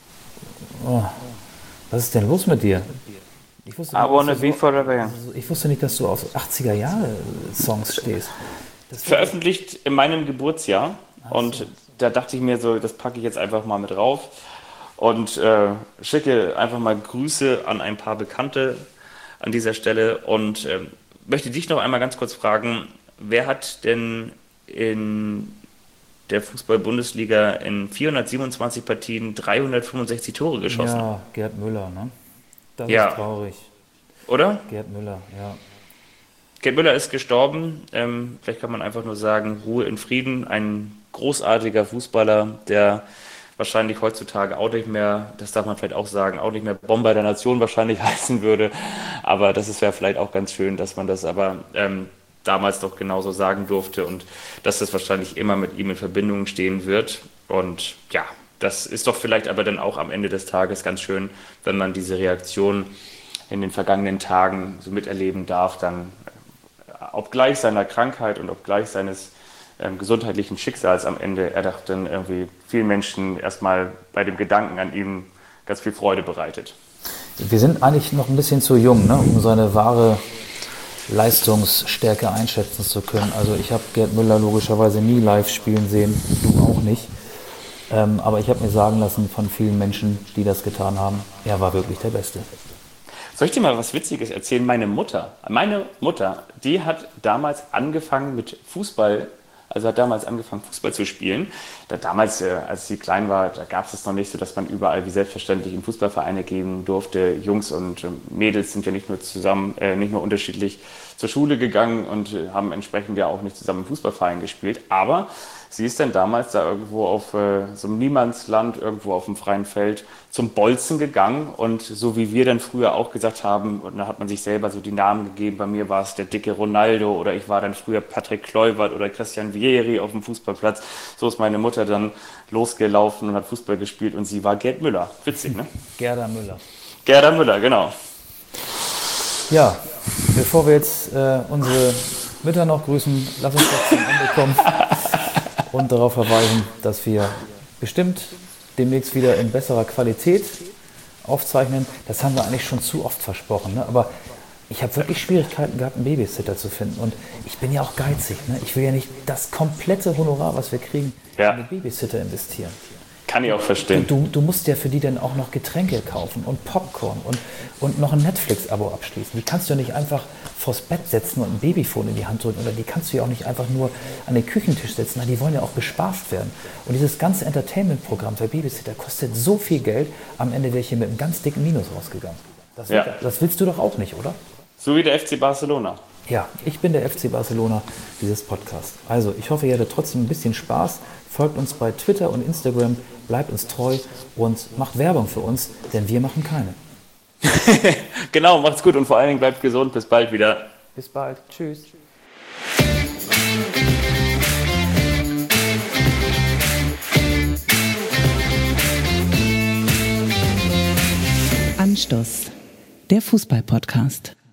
Oh, was ist denn los mit dir? Ich wusste, I nicht, wanna dass be du so, forever young. ich wusste nicht, dass du auf achtziger-Jahre-Songs stehst. Das Veröffentlicht in meinem Geburtsjahr. Und da dachte ich mir so, das packe ich jetzt einfach mal mit rauf. Und äh, schicke einfach mal Grüße an ein paar Bekannte an dieser Stelle und äh, möchte dich noch einmal ganz kurz fragen, wer hat denn in der Fußball-Bundesliga in vierhundertsiebenundzwanzig Partien dreihundertfünfundsechzig Tore geschossen? Ja, Gerd Müller, ne? Das Ja. ist traurig. Oder? Gerd Müller, ja. Gerd Müller ist gestorben. Ähm, vielleicht kann man einfach nur sagen, Ruhe in Frieden. Ein großartiger Fußballer, der wahrscheinlich heutzutage auch nicht mehr, das darf man vielleicht auch sagen, auch nicht mehr Bomber der Nation wahrscheinlich heißen würde. Aber das wäre vielleicht auch ganz schön, dass man das aber ähm, damals doch genauso sagen durfte und dass das wahrscheinlich immer mit ihm in Verbindung stehen wird. Und ja, das ist doch vielleicht aber dann auch am Ende des Tages ganz schön, wenn man diese Reaktion in den vergangenen Tagen so miterleben darf, dann obgleich seiner Krankheit und obgleich seines ähm, gesundheitlichen Schicksals am Ende, er doch dann irgendwie vielen Menschen erstmal bei dem Gedanken an ihn ganz viel Freude bereitet. Wir sind eigentlich noch ein bisschen zu jung, ne, um seine wahre Leistungsstärke einschätzen zu können. Also ich habe Gerd Müller logischerweise nie live spielen sehen, du auch nicht. Ähm, aber ich habe mir sagen lassen von vielen Menschen, die das getan haben, er war wirklich der Beste. Soll ich dir mal was Witziges erzählen? Meine Mutter, meine Mutter, die hat damals angefangen mit Fußball, also hat damals angefangen Fußball zu spielen. Da damals, äh, als sie klein war, da gab es es noch nicht so, dass man überall wie selbstverständlich in Fußballvereine gehen durfte. Jungs und äh, Mädels sind ja nicht nur zusammen, äh, nicht nur unterschiedlich zur Schule gegangen und äh, haben entsprechend ja auch nicht zusammen im Fußballverein gespielt. Aber sie ist dann damals da irgendwo auf äh, so einem Niemandsland, irgendwo auf dem freien Feld zum Bolzen gegangen und so wie wir dann früher auch gesagt haben, und da hat man sich selber so die Namen gegeben, bei mir war es der dicke Ronaldo oder ich war dann früher Patrick Kluivert oder Christian Vieri auf dem Fußballplatz. So ist meine Mutter dann losgelaufen und hat Fußball gespielt und sie war Gerd Müller. Witzig, ne? Gerda Müller. Gerda Müller, genau. Ja, bevor wir jetzt äh, unsere Mütter noch grüßen, lass uns doch zum Ende kommen und darauf verweisen, dass wir bestimmt demnächst wieder in besserer Qualität aufzeichnen. Das haben wir eigentlich schon zu oft versprochen, ne? Aber ich habe wirklich Schwierigkeiten gehabt, einen Babysitter zu finden. Und ich bin ja auch geizig, ne? Ich will ja nicht das komplette Honorar, was wir kriegen, Ja. in den Babysitter investieren. Kann ich auch verstehen. Du, du musst ja für die dann auch noch Getränke kaufen und Popcorn und, und noch ein Netflix-Abo abschließen. Die kannst du ja nicht einfach vors Bett setzen und ein Babyphone in die Hand drücken. Oder die kannst du ja auch nicht einfach nur an den Küchentisch setzen. Die wollen ja auch bespaßt werden. Und dieses ganze Entertainment-Programm für Babysitter kostet so viel Geld. Am Ende wäre ich hier mit einem ganz dicken Minus rausgegangen. Das, Ja. das willst du doch auch nicht, oder? So wie der F C Barcelona. Ja, ich bin der F C Barcelona dieses Podcasts. Also, ich hoffe, ihr hattet trotzdem ein bisschen Spaß. Folgt uns bei Twitter und Instagram, bleibt uns treu und macht Werbung für uns, denn wir machen keine. Genau, macht's gut und vor allen Dingen bleibt gesund. Bis bald wieder. Bis bald. Tschüss. Anstoß, der Fußball-Podcast.